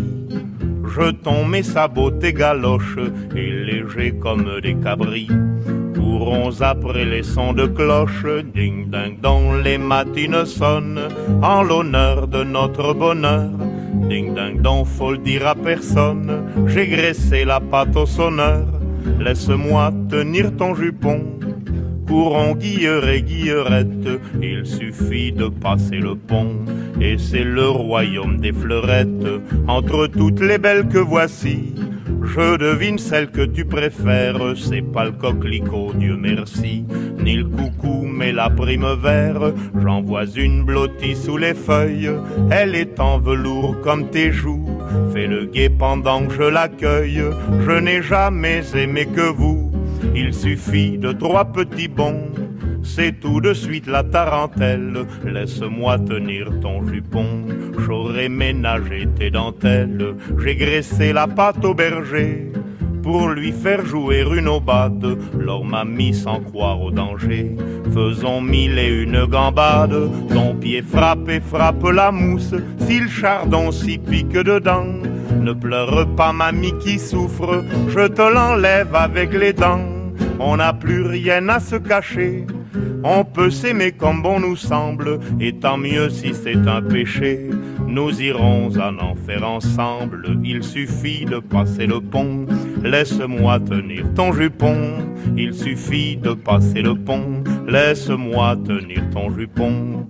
jetons mes sabots, tes galoches, et légers comme des cabris. Courons après les sons de cloche, ding ding dong, les matines sonnent, en l'honneur de notre bonheur. Ding ding dong, faut le dire à personne, j'ai graissé la pâte au sonneur. Laisse-moi tenir ton jupon, courons guilleur et guillerette, il suffit de passer le pont, et c'est le royaume des fleurettes. Entre toutes les belles que voici, je devine celle que tu préfères, c'est pas le coquelicot, Dieu merci, ni le coucou, mais la primevère. J'en vois une blottie sous les feuilles, elle est en velours comme tes joues, fais le guet pendant que je l'accueille, je n'ai jamais aimé que vous. Il suffit de trois petits bonds, c'est tout de suite la tarentelle. Laisse-moi tenir ton jupon, j'aurais ménagé tes dentelles. J'ai graissé la pâte au berger pour lui faire jouer une aubade. L'or m'a mis sans croire au danger, faisons mille et une gambades. Ton pied frappe et frappe la mousse, si le chardon s'y pique dedans. Ne pleure pas mamie qui souffre, je te l'enlève avec les dents. On n'a plus rien à se cacher, on peut s'aimer comme bon nous semble, et tant mieux si c'est un péché. Nous irons en enfer ensemble, il suffit de passer le pont. Laisse-moi tenir ton jupon, il suffit de passer le pont. Laisse-moi tenir ton jupon.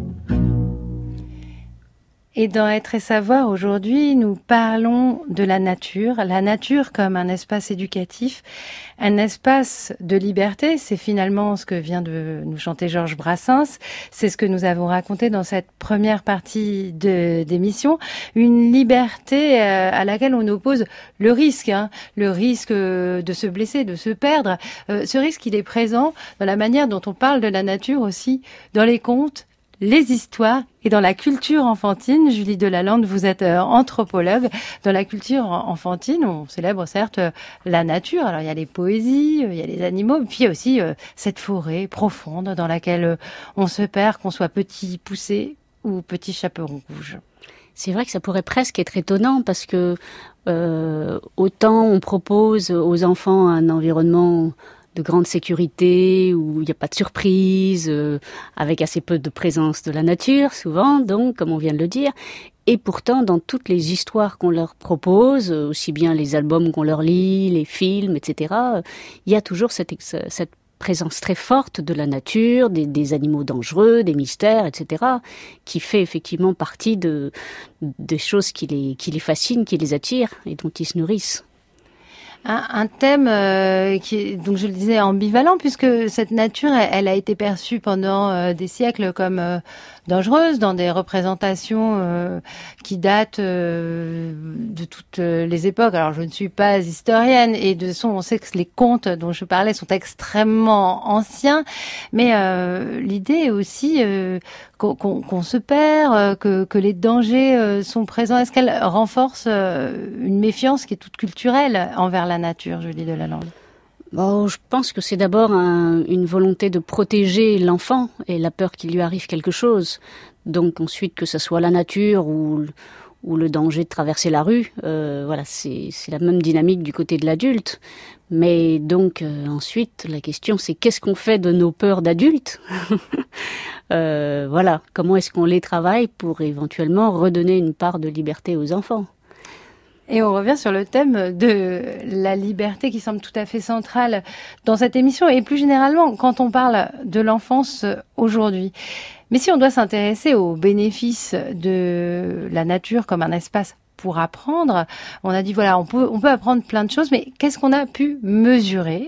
Et dans Être et Savoir, aujourd'hui, nous parlons de la nature. La nature comme un espace éducatif, un espace de liberté. C'est finalement ce que vient de nous chanter Georges Brassens. C'est ce que nous avons raconté dans cette première partie de, d'émission. Une liberté à laquelle on oppose le risque, hein, le risque de se blesser, de se perdre. Euh, ce risque, il est présent dans la manière dont on parle de la nature aussi, dans les contes, les histoires et dans la culture enfantine. Julie Delalande, vous êtes euh, anthropologue. Dans la culture enfantine, on célèbre certes euh, la nature. Alors il y a les poésies, euh, il y a les animaux, puis il y a aussi euh, cette forêt profonde dans laquelle euh, on se perd, qu'on soit petit poussé ou petit chaperon rouge. C'est vrai que ça pourrait presque être étonnant parce que euh, autant on propose aux enfants un environnement de grande sécurité, où il n'y a pas de surprise, euh, avec assez peu de présence de la nature, souvent, donc, comme on vient de le dire. Et pourtant, dans toutes les histoires qu'on leur propose, aussi bien les albums qu'on leur lit, les films, et cetera, il y a toujours cette, cette présence très forte de la nature, des, des animaux dangereux, des mystères, et cetera, qui fait effectivement partie de, des choses qui les, qui les fascinent, qui les attirent et dont ils se nourrissent. Un, un thème euh, qui est, donc je le disais, ambivalent, puisque cette nature, elle, elle a été perçue pendant euh, des siècles comme euh, dangereuse, dans des représentations euh, qui datent euh, de toutes les époques. Alors, je ne suis pas historienne, et de son, on sait que les contes dont je parlais sont extrêmement anciens, mais euh, l'idée est aussi euh, qu'on, qu'on, qu'on se perd, que, que les dangers euh, sont présents. Est-ce qu'elle renforce euh, une méfiance qui est toute culturelle envers la nature, Julie Delalande? Bon, je pense que c'est d'abord un, une volonté de protéger l'enfant et la peur qu'il lui arrive quelque chose. Donc ensuite, que ce soit la nature ou, ou le danger de traverser la rue, euh, voilà, c'est, c'est la même dynamique du côté de l'adulte. Mais donc euh, ensuite, la question c'est qu'est-ce qu'on fait de nos peurs d'adultes? euh, Voilà, comment est-ce qu'on les travaille pour éventuellement redonner une part de liberté aux enfants? Et on revient sur le thème de la liberté qui semble tout à fait centrale dans cette émission et plus généralement quand on parle de l'enfance aujourd'hui. Mais si on doit s'intéresser aux bénéfices de la nature comme un espace pour apprendre, on a dit voilà, on peut, on peut apprendre plein de choses, mais qu'est-ce qu'on a pu mesurer ?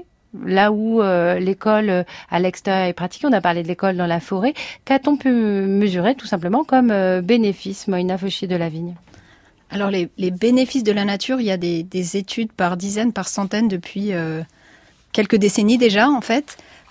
Là où euh, l'école à l'extérieur est pratiquée, on a parlé de l'école dans la forêt, qu'a-t-on pu mesurer tout simplement comme euh, bénéfice, Moïna Fauchier-Delavigne ? Alors les, les bénéfices de la nature, il y a des, des études par dizaines, par centaines depuis euh, quelques décennies déjà en fait.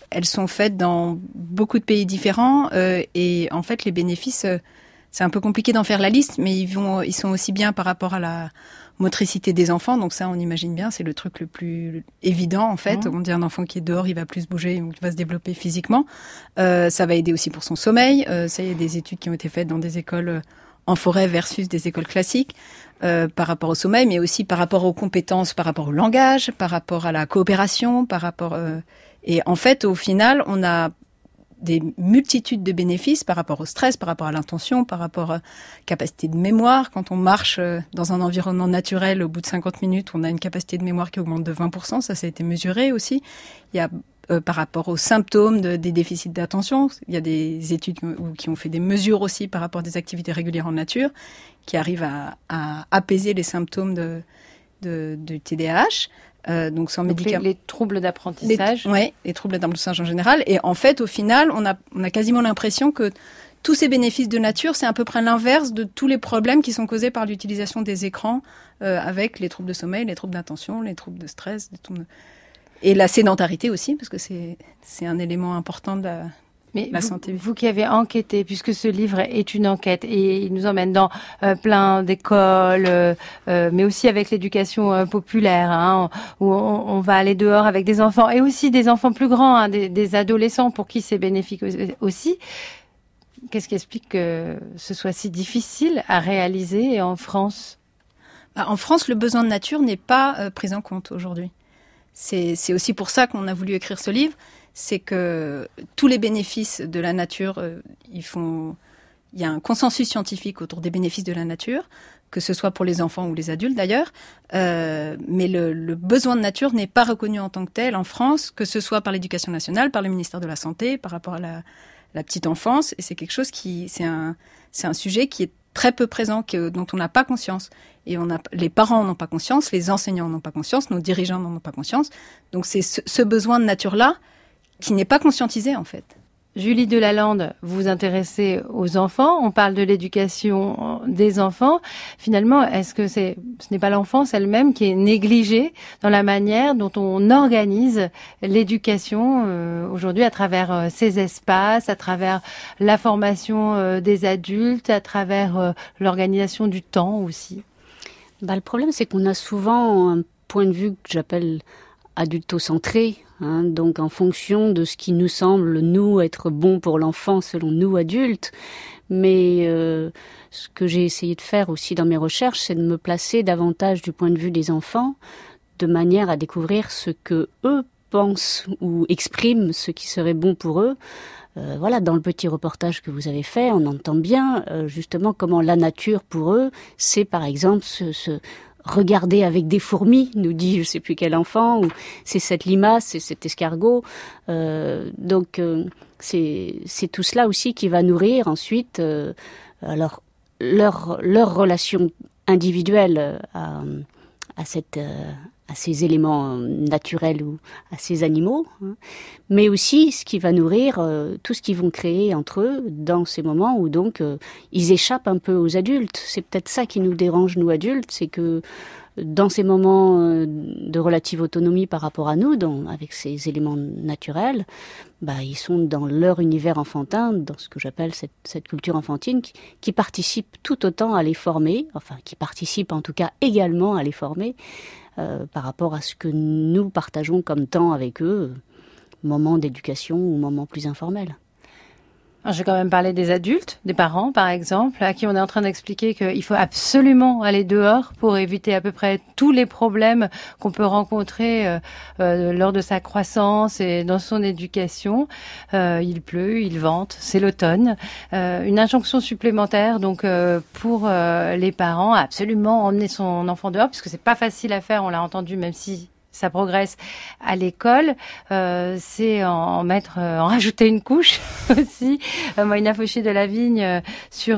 elles sont faites dans beaucoup de pays différents euh, et en fait les bénéfices, euh, c'est un peu compliqué d'en faire la liste, mais ils vont, ils sont aussi bien par rapport à la motricité des enfants, donc ça on imagine bien, c'est le truc le plus évident en fait. Mmh. On dit un enfant qui est dehors, il va plus bouger, donc il va se développer physiquement. Euh, ça va aider aussi pour son sommeil. Euh, ça, il y a des études qui ont été faites dans des écoles en forêt versus des écoles classiques euh, par rapport au sommeil, mais aussi par rapport aux compétences, par rapport au langage, par rapport à la coopération, par rapport euh, et en fait au final on a des multitudes de bénéfices par rapport au stress, par rapport à l'intention, par rapport à capacité de mémoire. Quand on marche dans un environnement naturel, au bout de cinquante minutes, on a une capacité de mémoire qui augmente de vingt pour cent. Ça, ça a été mesuré aussi. Il y a euh, par rapport aux symptômes de, des déficits d'attention, il y a des études qui ont fait des mesures aussi par rapport à des activités régulières en nature, qui arrivent à, à apaiser les symptômes de, de, de T D A H. Euh, donc sans médicaments. Les, les troubles d'apprentissage. Oui, les troubles d'apprentissage en général. Et en fait, au final, on a, on a quasiment l'impression que tous ces bénéfices de nature, c'est à peu près l'inverse de tous les problèmes qui sont causés par l'utilisation des écrans euh, avec les troubles de sommeil, les troubles d'attention, les troubles de stress. Les troubles de... Et la sédentarité aussi, parce que c'est, c'est un élément important de la... Mais la vous, santé. Vous qui avez enquêté, puisque ce livre est une enquête et il nous emmène dans euh, plein d'écoles, euh, euh, mais aussi avec l'éducation euh, populaire, hein, où on, on va aller dehors avec des enfants et aussi des enfants plus grands, hein, des, des adolescents pour qui c'est bénéfique aussi. Qu'est-ce qui explique que ce soit si difficile à réaliser en France ? En France, le besoin de nature n'est pas euh, pris en compte aujourd'hui. C'est, c'est aussi pour ça qu'on a voulu écrire ce livre. C'est que tous les bénéfices de la nature, euh, ils font... il y a un consensus scientifique autour des bénéfices de la nature, que ce soit pour les enfants ou les adultes d'ailleurs, euh, mais le, le besoin de nature n'est pas reconnu en tant que tel en France, que ce soit par l'éducation nationale, par le ministère de la Santé, par rapport à la, la petite enfance, et c'est quelque chose qui... C'est un, c'est un sujet qui est très peu présent, que, dont on n'a pas conscience. Et on a, les parents n'ont pas conscience, les enseignants n'ont pas conscience, nos dirigeants n'en ont pas conscience. Donc c'est ce, ce besoin de nature-là qui n'est pas conscientisé, en fait. Julie Delalande, vous vous intéressez aux enfants, on parle de l'éducation des enfants. Finalement, est-ce que c'est, ce n'est pas l'enfance elle-même qui est négligée dans la manière dont on organise l'éducation euh, aujourd'hui à travers euh, ces espaces, à travers la formation euh, des adultes, à travers euh, l'organisation du temps aussi ? Bah, le problème, c'est qu'on a souvent un point de vue que j'appelle adultocentré, hein, donc en fonction de ce qui nous semble, nous, être bon pour l'enfant selon nous, adultes. Mais euh, ce que j'ai essayé de faire aussi dans mes recherches, c'est de me placer davantage du point de vue des enfants, de manière à découvrir ce que eux pensent ou expriment, ce qui serait bon pour eux. Euh, voilà, dans le petit reportage que vous avez fait, on entend bien euh, justement comment la nature pour eux, c'est par exemple ce... ce regarder avec des fourmis, nous dit je sais plus quel enfant, ou c'est cette limace, c'est cet escargot. Euh, donc euh, c'est c'est tout cela aussi qui va nourrir ensuite euh, alors leur leur relation individuelle à à cette euh, à ces éléments naturels ou à ces animaux, hein, mais aussi ce qui va nourrir euh, tout ce qu'ils vont créer entre eux dans ces moments où donc euh, ils échappent un peu aux adultes. C'est peut-être ça qui nous dérange, nous adultes, c'est que dans ces moments euh, de relative autonomie par rapport à nous, dans, avec ces éléments naturels, bah, ils sont dans leur univers enfantin, dans ce que j'appelle cette, cette culture enfantine, qui, qui participe tout autant à les former, enfin qui participe en tout cas également à les former, Euh, par rapport à ce que nous partageons comme temps avec eux, moment d'éducation ou moment plus informel. Alors, j'ai quand même parlé des adultes, des parents par exemple, à qui on est en train d'expliquer qu'il faut absolument aller dehors pour éviter à peu près tous les problèmes qu'on peut rencontrer euh, euh, lors de sa croissance et dans son éducation. Euh, il pleut, il vente, c'est l'automne. Euh, une injonction supplémentaire donc euh, pour euh, les parents à absolument emmener son enfant dehors, puisque c'est pas facile à faire, on l'a entendu, même si ça progresse à l'école, euh, c'est en, en mettre, euh, en rajouter une couche aussi. Euh, Moïna Fauché de la Vigne euh, sur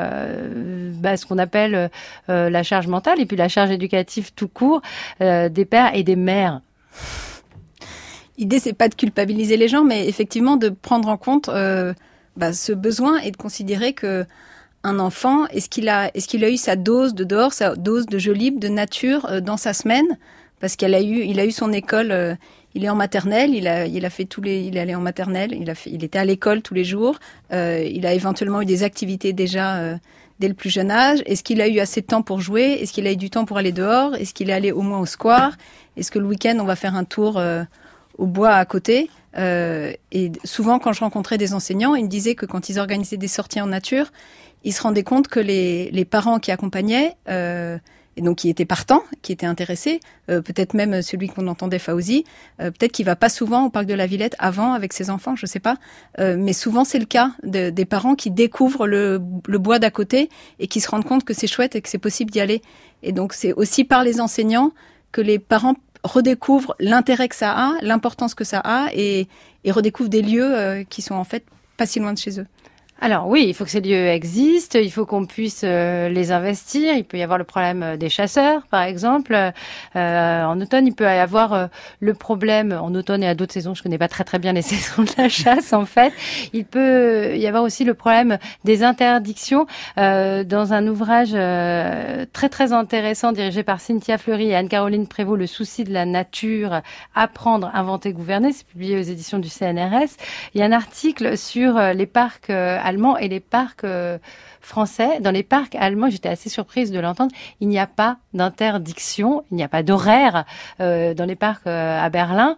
euh, bah, ce qu'on appelle euh, la charge mentale et puis la charge éducative tout court euh, des pères et des mères. L'idée, c'est pas de culpabiliser les gens, mais effectivement de prendre en compte euh, bah, ce besoin et de considérer que un enfant, est-ce qu'il a, est-ce qu'il a eu sa dose de dehors, sa dose de jeu libre, de nature euh, dans sa semaine? Parce qu'il a eu, il a eu son école euh, il est en maternelle, il a, il a fait tous les, il est allé en maternelle, il a fait, il était à l'école tous les jours, euh, il a éventuellement eu des activités déjà euh, dès le plus jeune âge. Est-ce qu'il a eu assez de temps pour jouer? Est-ce qu'il a eu du temps pour aller dehors? Est-ce qu'il est allé au moins au square? Est-ce que le week-end on va faire un tour euh, au bois à côté? euh, Et souvent, quand je rencontrais des enseignants, ils me disaient que quand ils organisaient des sorties en nature, ils se rendaient compte que les, les parents qui accompagnaient euh, et donc qui était partant, qui était intéressé, euh, peut-être même celui qu'on entendait, Fauzi, euh, peut-être qu'il va pas souvent au parc de la Villette avant avec ses enfants, je sais pas, euh, mais souvent c'est le cas de, des parents qui découvrent le, le bois d'à côté et qui se rendent compte que c'est chouette et que c'est possible d'y aller. Et donc c'est aussi par les enseignants que les parents redécouvrent l'intérêt que ça a, l'importance que ça a et, et redécouvrent des lieux euh, qui sont en fait pas si loin de chez eux. Alors oui, il faut que ces lieux existent, il faut qu'on puisse euh, les investir. Il peut y avoir le problème des chasseurs, par exemple. Euh, en automne, il peut y avoir euh, le problème, en automne et à d'autres saisons, je connais pas très très bien les saisons de la chasse en fait. Il peut y avoir aussi le problème des interdictions. Euh, dans un ouvrage euh, très très intéressant dirigé par Cynthia Fleury et Anne-Caroline Prévost, Le souci de la nature, apprendre, inventer, gouverner, c'est publié aux éditions du C N R S. Il y a un article sur euh, les parcs euh, allemands et les parcs euh, français. Dans les parcs allemands, j'étais assez surprise de l'entendre, il n'y a pas d'interdiction, il n'y a pas d'horaire. Euh, dans les parcs euh, à Berlin,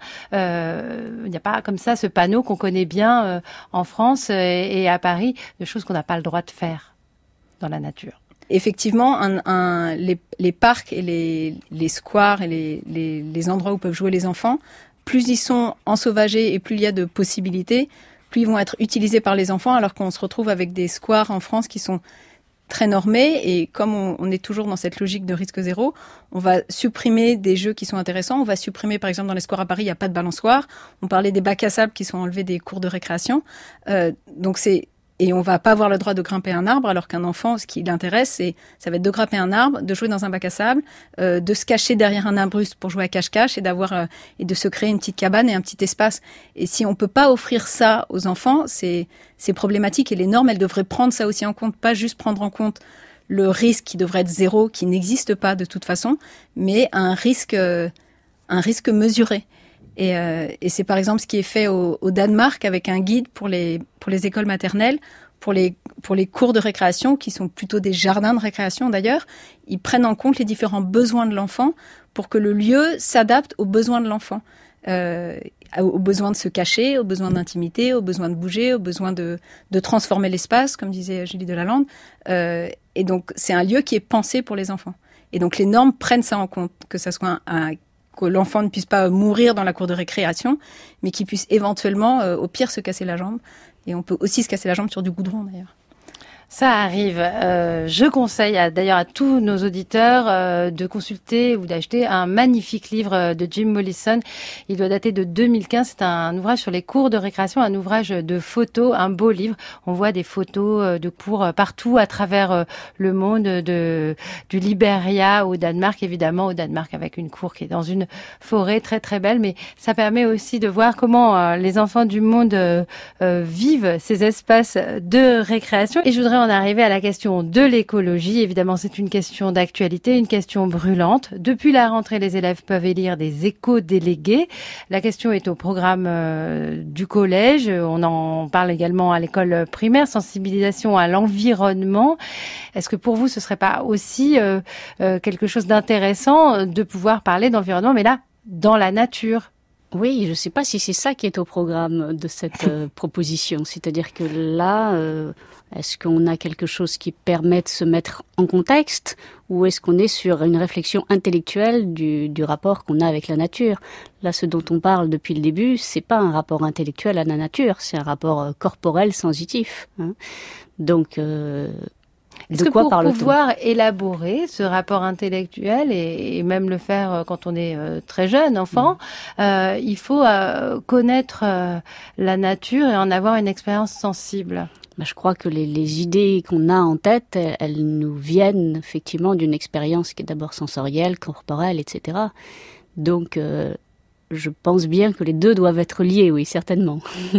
euh, il n'y a pas comme ça ce panneau qu'on connaît bien euh, en France et, et à Paris, de choses qu'on n'a pas le droit de faire dans la nature. Effectivement, un, un, les, les parcs et les, les squares et les, les, les endroits où peuvent jouer les enfants, plus ils sont ensauvagés et plus il y a de possibilités, plus ils vont être utilisés par les enfants, alors qu'on se retrouve avec des squares en France qui sont très normés. Et comme on, on est toujours dans cette logique de risque zéro, on va supprimer des jeux qui sont intéressants. On va supprimer, par exemple, dans les squares à Paris, il n'y a pas de balançoire. On parlait des bacs à sable qui sont enlevés des cours de récréation. Euh, donc c'est Et on va pas avoir le droit de grimper un arbre, alors qu'un enfant, ce qui l'intéresse, c'est, ça va être de grimper un arbre, de jouer dans un bac à sable, euh, de se cacher derrière un arbuste pour jouer à cache-cache et d'avoir, euh, et de se créer une petite cabane et un petit espace. Et si on peut pas offrir ça aux enfants, c'est, c'est problématique. Et les normes, elles devraient prendre ça aussi en compte, pas juste prendre en compte le risque qui devrait être zéro, qui n'existe pas de toute façon, mais un risque, euh, un risque mesuré. Et, euh, et c'est par exemple ce qui est fait au, au Danemark avec un guide pour les, pour les écoles maternelles, pour les, pour les cours de récréation, qui sont plutôt des jardins de récréation d'ailleurs. Ils prennent en compte les différents besoins de l'enfant pour que le lieu s'adapte aux besoins de l'enfant. Euh, aux besoins de se cacher, aux besoins d'intimité, aux besoins de bouger, aux besoins de, de transformer l'espace, comme disait Julie Delalande. Euh, et donc, c'est un lieu qui est pensé pour les enfants. Et donc, les normes prennent ça en compte, que ça soit un, un que l'enfant ne puisse pas mourir dans la cour de récréation, mais qu'il puisse éventuellement, euh, au pire, se casser la jambe. Et on peut aussi se casser la jambe sur du goudron, d'ailleurs. Ça arrive. Euh, je conseille à, d'ailleurs à tous nos auditeurs euh, de consulter ou d'acheter un magnifique livre de Jim Mollison. Il doit dater de deux mille quinze. C'est un ouvrage sur les cours de récréation, un ouvrage de photos, un beau livre. On voit des photos de cours partout à travers le monde, de, du Liberia au Danemark, évidemment au Danemark avec une cour qui est dans une forêt très très belle. Mais ça permet aussi de voir comment euh, les enfants du monde euh, euh, vivent ces espaces de récréation. Et je voudrais en arriver à la question de l'écologie. Évidemment, c'est une question d'actualité, une question brûlante. Depuis la rentrée, les élèves peuvent élire des éco-délégués. La question est au programme euh, du collège. On en parle également à l'école primaire, sensibilisation à l'environnement. Est-ce que pour vous, ce serait pas aussi euh, euh, quelque chose d'intéressant de pouvoir parler d'environnement, mais là, dans la nature ? Oui, je ne sais pas si c'est ça qui est au programme de cette euh, proposition. C'est-à-dire que là, euh, est-ce qu'on a quelque chose qui permet de se mettre en contexte ou est-ce qu'on est sur une réflexion intellectuelle du, du rapport qu'on a avec la nature ? Là, ce dont on parle depuis le début, c'est pas un rapport intellectuel à la nature, c'est un rapport euh, corporel sensitif. Hein. Donc... Euh, Est-ce que pour pouvoir élaborer ce rapport intellectuel et, et même le faire quand on est euh, très jeune, enfant, mmh. euh, il faut euh, connaître euh, la nature et en avoir une expérience sensible? Ben, je crois que les, les idées qu'on a en tête, elles, elles nous viennent effectivement d'une expérience qui est d'abord sensorielle, corporelle, et cetera. Donc, euh, je pense bien que les deux doivent être liés, oui, certainement.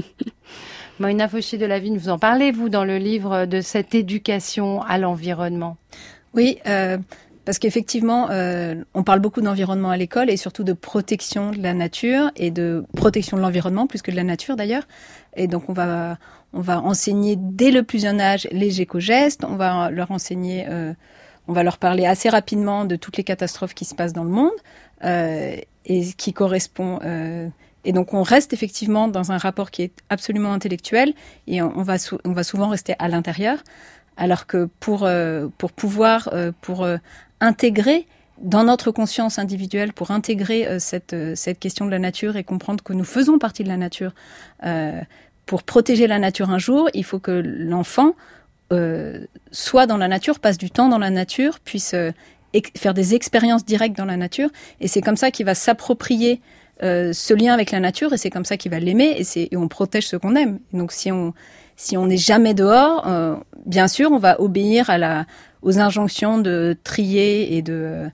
Moïna Fauché-Delavigne, vous en parlez, vous, dans le livre de cette éducation à l'environnement? Oui, euh, Parce qu'effectivement, euh, on parle beaucoup d'environnement à l'école et surtout de protection de la nature et de protection de l'environnement plus que de la nature d'ailleurs. Et donc on va on va enseigner dès le plus jeune âge les éco-gestes. On va leur enseigner, euh, on va leur parler assez rapidement de toutes les catastrophes qui se passent dans le monde euh, et qui correspond. Euh, et donc on reste effectivement dans un rapport qui est absolument intellectuel et on, on va sou- on va souvent rester à l'intérieur. Alors que pour euh, pour pouvoir euh, pour euh, intégrer dans notre conscience individuelle, pour intégrer euh, cette euh, cette question de la nature et comprendre que nous faisons partie de la nature, euh, pour protéger la nature un jour, il faut que l'enfant euh, soit dans la nature, passe du temps dans la nature, puisse euh, ex- faire des expériences directes dans la nature, et c'est comme ça qu'il va s'approprier euh, ce lien avec la nature, et c'est comme ça qu'il va l'aimer, et c'est et on protège ce qu'on aime. Et donc si on Si on n'est jamais dehors, euh, bien sûr, on va obéir à la, aux injonctions de trier et de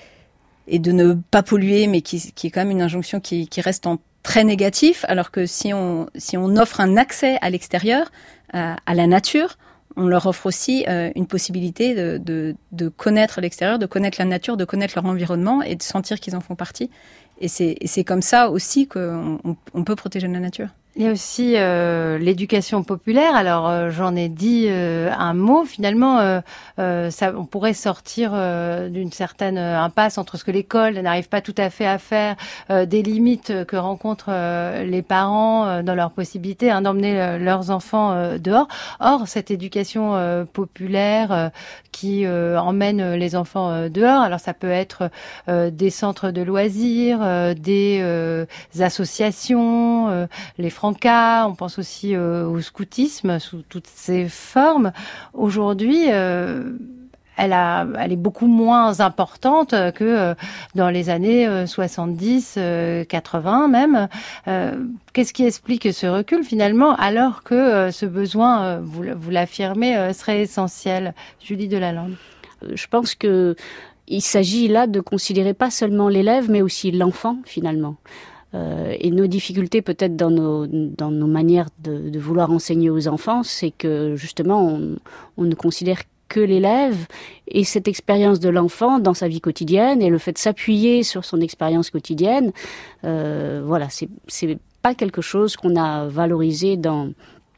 et de ne pas polluer, mais qui, qui est quand même une injonction qui, qui reste en très négatif. Alors que si on si on offre un accès à l'extérieur, à, à la nature, on leur offre aussi euh, une possibilité de, de de connaître l'extérieur, de connaître la nature, de connaître leur environnement et de sentir qu'ils en font partie. Et c'est et c'est comme ça aussi qu'on on, on peut protéger la nature. Il y a aussi euh, l'éducation populaire. Alors euh, j'en ai dit euh, un mot. Finalement, euh, euh, ça, on pourrait sortir euh, d'une certaine impasse entre ce que l'école n'arrive pas tout à fait à faire, euh, des limites que rencontrent euh, les parents euh, dans leur possibilité hein, d'emmener euh, leurs enfants euh, dehors. Or, cette éducation euh, populaire euh, qui euh, emmène les enfants euh, dehors. Alors ça peut être euh, des centres de loisirs, euh, des euh, associations, euh, les Franca, on pense aussi euh, au scoutisme sous toutes ses formes. Aujourd'hui, euh, elle, a, elle est beaucoup moins importante que euh, dans les années euh, soixante-dix, euh, quatre-vingts même. Euh, qu'est-ce qui explique ce recul finalement, alors que euh, ce besoin, euh, vous, vous l'affirmez, euh, serait essentiel? Julie Delalande. Je pense que il s'agit là de considérer pas seulement l'élève, mais aussi l'enfant finalement. Euh, et nos difficultés peut-être dans nos, dans nos manières de, de vouloir enseigner aux enfants, c'est que justement on, on ne considère que l'élève et cette expérience de l'enfant dans sa vie quotidienne et le fait de s'appuyer sur son expérience quotidienne, euh, voilà, c'est, c'est pas quelque chose qu'on a valorisé dans,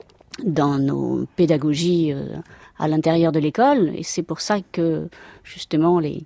dans nos pédagogies euh, à l'intérieur de l'école, et c'est pour ça que justement les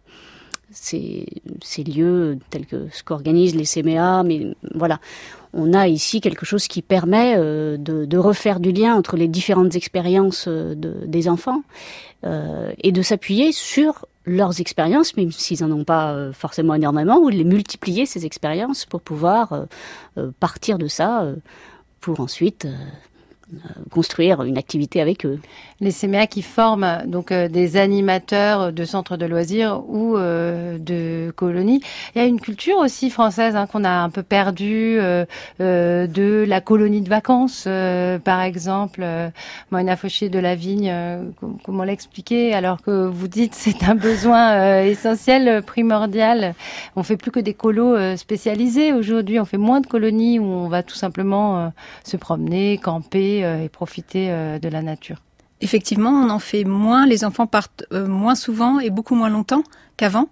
Ces, ces lieux tels que ce qu'organisent les C M E A, mais voilà, on a ici quelque chose qui permet euh, de, de refaire du lien entre les différentes expériences de, des enfants euh, et de s'appuyer sur leurs expériences, même s'ils n'en ont pas euh, forcément énormément, ou de les multiplier, ces expériences, pour pouvoir euh, euh, partir de ça, euh, pour ensuite... Euh, construire une activité avec eux. Les C M E A qui forment donc euh, des animateurs de centres de loisirs ou euh, de colonies. Il y a une culture aussi française hein, qu'on a un peu perdue, euh, euh, de la colonie de vacances, euh, par exemple. Euh, Moïna Fauchier de la Vigne, euh, comment l'expliquer alors que vous dites c'est un besoin euh, essentiel, primordial. On fait plus que des colos euh, spécialisés aujourd'hui. On fait moins de colonies où on va tout simplement euh, se promener, camper et profiter de la nature. Effectivement, on en fait moins. Les enfants partent euh, moins souvent et beaucoup moins longtemps qu'avant.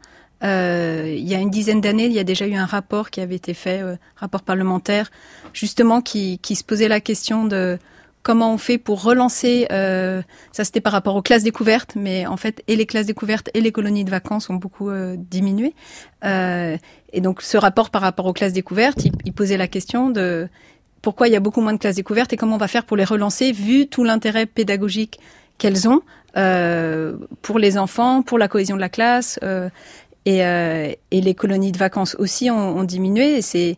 Euh, il y a une dizaine d'années, il y a déjà eu un rapport qui avait été fait, euh, rapport parlementaire, justement qui, qui se posait la question de comment on fait pour relancer. Euh, ça, c'était par rapport aux classes découvertes, mais en fait, et les classes découvertes et les colonies de vacances ont beaucoup euh, diminué. Euh, et donc, ce rapport par rapport aux classes découvertes, il, il posait la question de pourquoi il y a beaucoup moins de classes découvertes et comment on va faire pour les relancer, vu tout l'intérêt pédagogique qu'elles ont euh, pour les enfants, pour la cohésion de la classe. Euh, et, euh, et les colonies de vacances aussi ont, ont diminué. Et c'est,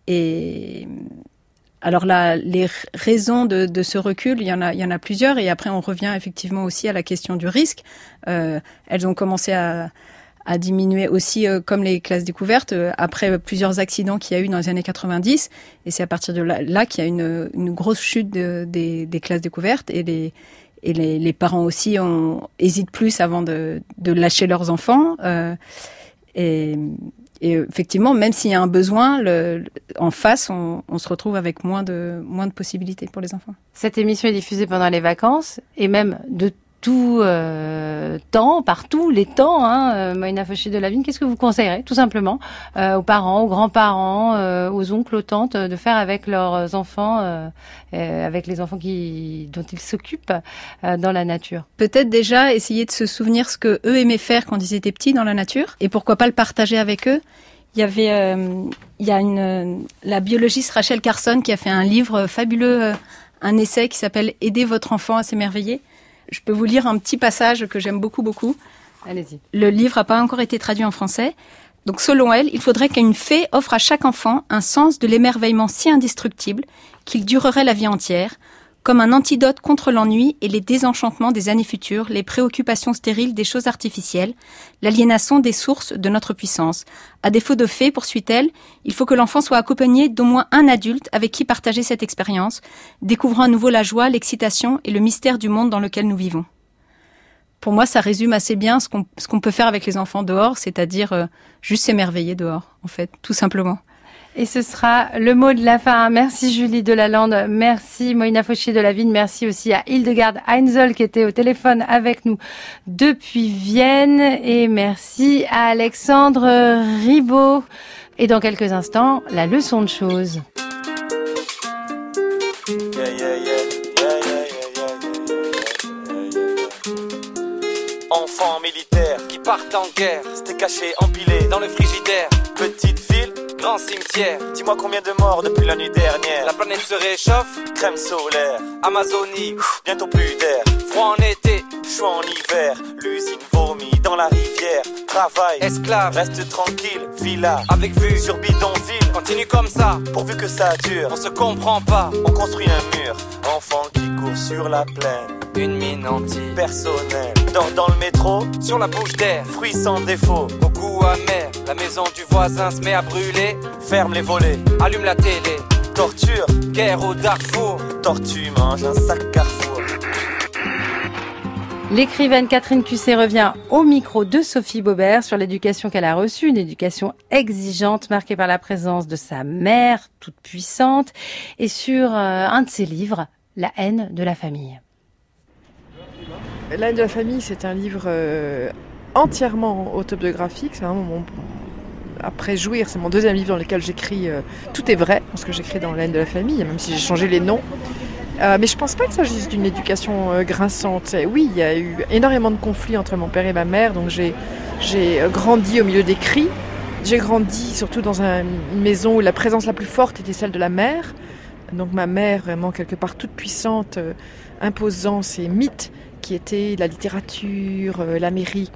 et alors là, les raisons de, de ce recul, il y en a, il y en a plusieurs. Et après, on revient effectivement aussi à la question du risque. Euh, elles ont commencé à... a diminué aussi, euh, comme les classes découvertes, euh, après plusieurs accidents qu'il y a eu dans les années quatre-vingt-dix. Et c'est à partir de là, là qu'il y a une, une grosse chute de, des, des classes découvertes. Et les, et les, les parents aussi ont, hésitent plus avant de, de lâcher leurs enfants. Euh, et, et effectivement, même s'il y a un besoin, le, en face, on, on se retrouve avec moins de, moins de possibilités pour les enfants. Cette émission est diffusée pendant les vacances et même de tout euh, temps, par tous les temps, hein, euh, Moïna Fauché-Delavigne, qu'est-ce que vous conseillerez, tout simplement, euh, aux parents, aux grands-parents, euh, aux oncles, aux tantes, de faire avec leurs enfants, euh, euh, avec les enfants qui, dont ils s'occupent euh, dans la nature? Peut-être déjà essayer de se souvenir ce que eux aimaient faire quand ils étaient petits dans la nature, et pourquoi pas le partager avec eux. Il y avait, euh, il y a une, la biologiste Rachel Carson qui a fait un livre fabuleux, euh, un essai qui s'appelle « Aider votre enfant à s'émerveiller ». Je peux vous lire un petit passage que j'aime beaucoup, beaucoup. Allez-y. Le livre n'a pas encore été traduit en français. Donc, selon elle, il faudrait qu'une fée offre à chaque enfant un sens de l'émerveillement si indestructible qu'il durerait la vie entière, comme un antidote contre l'ennui et les désenchantements des années futures, les préoccupations stériles des choses artificielles, l'aliénation des sources de notre puissance. À défaut de fée, poursuit-elle, il faut que l'enfant soit accompagné d'au moins un adulte avec qui partager cette expérience, découvrant à nouveau la joie, l'excitation et le mystère du monde dans lequel nous vivons. Pour moi, ça résume assez bien ce qu'on, ce qu'on peut faire avec les enfants dehors, c'est-à-dire euh, juste s'émerveiller dehors, en fait, tout simplement. Et ce sera le mot de la fin. Merci Julie Delalande, merci Moïna Fauché-Delavigne, merci aussi à Hildegard Heinzel qui était au téléphone avec nous depuis Vienne et merci à Alexandre Ribaud. Et dans quelques instants, la leçon de choses. Yeah, yeah, yeah. Yeah, yeah, yeah, yeah, yeah. Enfants militaires qui partent en guerre, c'était caché, empilé dans le frigidaire. Petite ville, grand cimetière. Dis-moi combien de morts depuis la nuit dernière. La planète se réchauffe, crème solaire. Amazonie, bientôt plus d'air. Froid en été, chaud en hiver. L'usine vomit dans la rivière. Travail, esclave, reste tranquille. Villa, avec vue sur bidonville. Continue comme ça, pourvu que ça dure. On se comprend pas, on construit un mur. Enfant qui court sur la plaine. Une mine anti-personnelle. Dors dans le métro, sur la bouche d'air. Fruits sans défaut, au goût amer. La maison du voisin se met à brûler. Ferme les volets, allume la télé. Torture, guerre au Darfour. Tortue mange un sac Carrefour. L'écrivaine Catherine Cusset revient au micro de Sophie Baubert sur l'éducation qu'elle a reçue, une éducation exigeante marquée par la présence de sa mère, toute puissante, et sur euh, un de ses livres, La haine de la famille. La haine de la famille, c'est un livre euh, entièrement autobiographique. C'est vraiment mon, après Jouir, c'est mon deuxième livre dans lequel j'écris euh, tout est vrai, ce que j'écris dans La haine de la famille, même si j'ai changé les noms. Euh, mais je pense pas que ça s'agisse d'une éducation euh, grinçante. Oui, il y a eu énormément de conflits entre mon père et ma mère, donc j'ai, j'ai grandi au milieu des cris. J'ai grandi surtout dans un, une maison où la présence la plus forte était celle de la mère. Donc ma mère, vraiment quelque part toute puissante, euh, imposant ses mythes qui étaient la littérature, euh, l'Amérique,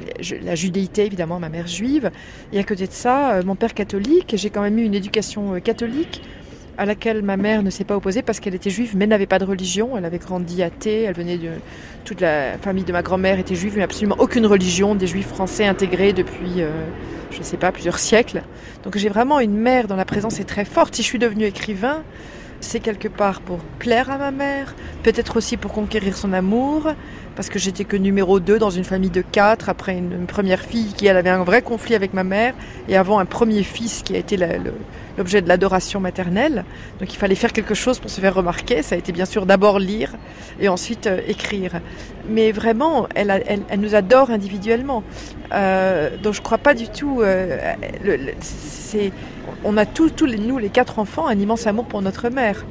la judéité évidemment, ma mère juive. Et à côté de ça, euh, mon père catholique. J'ai quand même eu une éducation euh, catholique à laquelle ma mère ne s'est pas opposée parce qu'elle était juive mais n'avait pas de religion. Elle avait grandi athée, elle venait de... Toute la famille de ma grand-mère était juive, mais absolument aucune religion, des juifs français intégrés depuis, euh, je ne sais pas, plusieurs siècles. Donc j'ai vraiment une mère dont la présence est très forte. Si je suis devenue écrivain, c'est quelque part pour plaire à ma mère, peut-être aussi pour conquérir son amour, parce que j'étais que numéro deux dans une famille de quatre, après une, une première fille qui elle avait un vrai conflit avec ma mère, et avant un premier fils qui a été la, le, l'objet de l'adoration maternelle. Donc il fallait faire quelque chose pour se faire remarquer. Ça a été bien sûr d'abord lire et ensuite euh, écrire. Mais vraiment, elle, a, elle, elle nous adore individuellement. Euh, donc je ne crois pas du tout... Euh, le, le, c'est, on a tous, tous les, nous, les quatre enfants, un immense amour pour notre mère.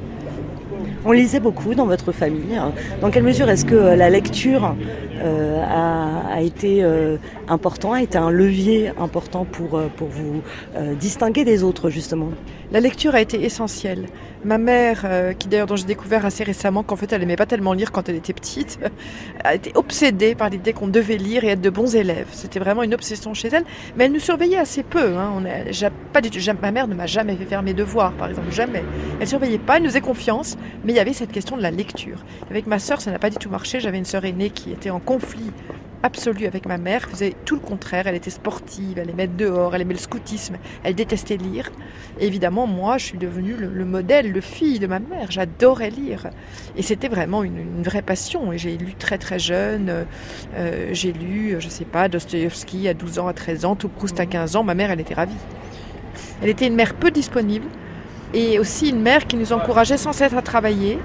On lisait beaucoup dans votre famille. Dans quelle mesure est-ce que la lecture euh, a, a été euh, important, a été un levier important pour, pour vous euh, distinguer des autres, justement ? La lecture a été essentielle. Ma mère, euh, qui d'ailleurs dont j'ai découvert assez récemment qu'en fait elle n'aimait pas tellement lire quand elle était petite, a été obsédée par l'idée qu'on devait lire et être de bons élèves. C'était vraiment une obsession chez elle, mais elle nous surveillait assez peu. Hein. On a, j'ai, pas du tout, jamais, ma mère ne m'a jamais fait faire mes devoirs, par exemple, jamais. Elle surveillait pas, elle nous faisait confiance, mais il y avait cette question de la lecture. Avec ma sœur, ça n'a pas du tout marché. J'avais une sœur aînée qui était en conflit absolue avec ma mère, faisait tout le contraire. Elle était sportive, elle aimait être dehors, elle aimait le scoutisme, elle détestait lire. Et évidemment, moi, je suis devenue le, le modèle, le fille de ma mère. J'adorais lire. Et c'était vraiment une, une vraie passion. Et j'ai lu très très jeune. Euh, j'ai lu, je sais pas, Dostoïevski à douze ans, à treize ans, tout Proust à quinze ans. Ma mère, elle était ravie. Elle était une mère peu disponible et aussi une mère qui nous encourageait sans cesse à travailler.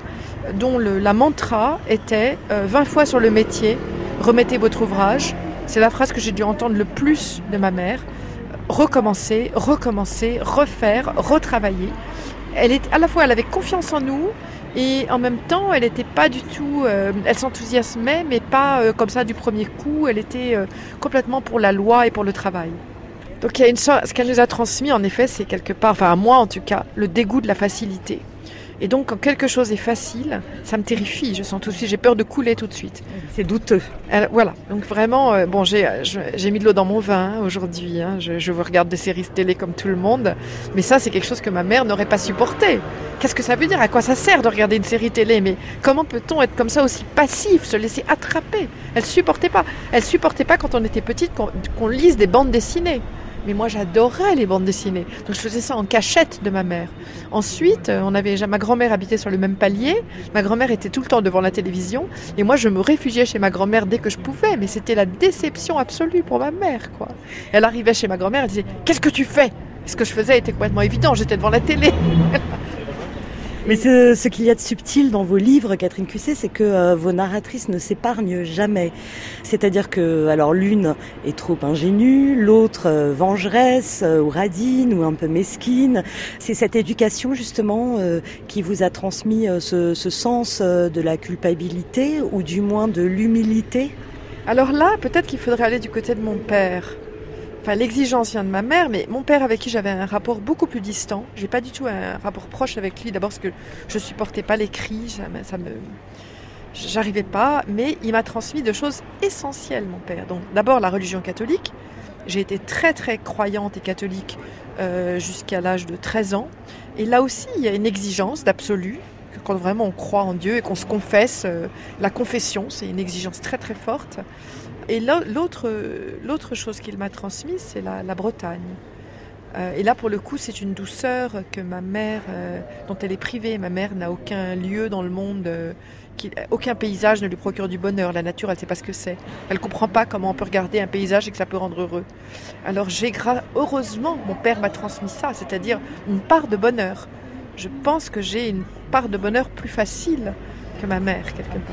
dont le, la mantra était euh, vingt fois sur le métier, remettez votre ouvrage. C'est la phrase que j'ai dû entendre le plus de ma mère. Recommencer, recommencer, refaire, retravailler. Elle est, à la fois, elle avait confiance en nous et en même temps, elle n'était pas du tout... Euh, elle s'enthousiasmait, mais pas euh, comme ça du premier coup. Elle était euh, complètement pour la loi et pour le travail. Donc il y a une sorte, ce qu'elle nous a transmis, en effet, c'est quelque part, enfin à moi en tout cas, le dégoût de la facilité. Et donc, quand quelque chose est facile, ça me terrifie. Je sens tout de suite, j'ai peur de couler tout de suite. C'est douteux. Alors, voilà. Donc vraiment, euh, bon, j'ai, j'ai mis de l'eau dans mon vin hein, aujourd'hui. Hein. Je, je regarde des séries de télé comme tout le monde. Mais ça, c'est quelque chose que ma mère n'aurait pas supporté. Qu'est-ce que ça veut dire? À quoi ça sert de regarder une série télé? Mais comment peut-on être comme ça aussi passif, se laisser attraper? Elle supportait pas. Elle supportait pas quand on était petite qu'on, qu'on lise des bandes dessinées. Mais moi, j'adorais les bandes dessinées. Donc, je faisais ça en cachette de ma mère. Ensuite, on avait, ma grand-mère habitait sur le même palier. Ma grand-mère était tout le temps devant la télévision. Et moi, je me réfugiais chez ma grand-mère dès que je pouvais. Mais c'était la déception absolue pour ma mère, quoi. Elle arrivait chez ma grand-mère, elle disait « Qu'est-ce que tu fais ?» Ce que je faisais était complètement évident. J'étais devant la télé. Mais ce, ce qu'il y a de subtil dans vos livres, Catherine Cusset, c'est que euh, vos narratrices ne s'épargnent jamais. C'est-à-dire que, alors l'une est trop ingénue, l'autre euh, vengeresse, euh, ou radine, ou un peu mesquine. C'est cette éducation justement euh, qui vous a transmis euh, ce, ce sens euh, de la culpabilité, ou du moins de l'humilité. Alors là, peut-être qu'il faudrait aller du côté de mon père. Enfin, l'exigence vient de ma mère, mais mon père avec qui j'avais un rapport beaucoup plus distant. J'ai pas du tout un rapport proche avec lui. D'abord parce que je supportais pas les cris, ça me, ça me, j'arrivais pas. Mais il m'a transmis de choses essentielles, mon père. Donc, d'abord la religion catholique. J'ai été très très croyante et catholique euh, jusqu'à l'âge de treize ans. Et là aussi, il y a une exigence d'absolu. Quand vraiment on croit en Dieu et qu'on se confesse, euh, la confession, c'est une exigence très très forte. Et l'autre, l'autre chose qu'il m'a transmise, c'est la, la Bretagne. Euh, et là, pour le coup, c'est une douceur que ma mère, euh, dont elle est privée. Ma mère n'a aucun lieu dans le monde, euh, qui, aucun paysage ne lui procure du bonheur. La nature, elle ne sait pas ce que c'est. Elle ne comprend pas comment on peut regarder un paysage et que ça peut rendre heureux. Alors, j'ai gra- heureusement, mon père m'a transmis ça, c'est-à-dire une part de bonheur. Je pense que j'ai une part de bonheur plus facile que ma mère, quelque part.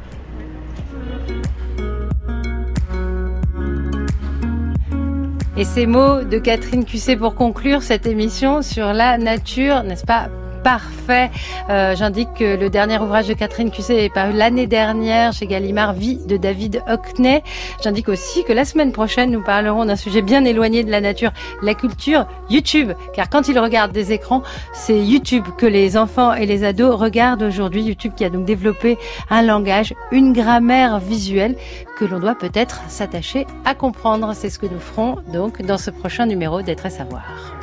Et ces mots de Catherine Cusset pour conclure cette émission sur la nature, n'est-ce pas? Parfait. Euh, j'indique que le dernier ouvrage de Catherine Cusset est paru l'année dernière chez Gallimard, Vie de David Hockney. J'indique aussi que la semaine prochaine, nous parlerons d'un sujet bien éloigné de la nature, la culture, YouTube. Car quand ils regardent des écrans, c'est YouTube que les enfants et les ados regardent aujourd'hui. YouTube qui a donc développé un langage, une grammaire visuelle que l'on doit peut-être s'attacher à comprendre. C'est ce que nous ferons donc dans ce prochain numéro d'Être à savoir.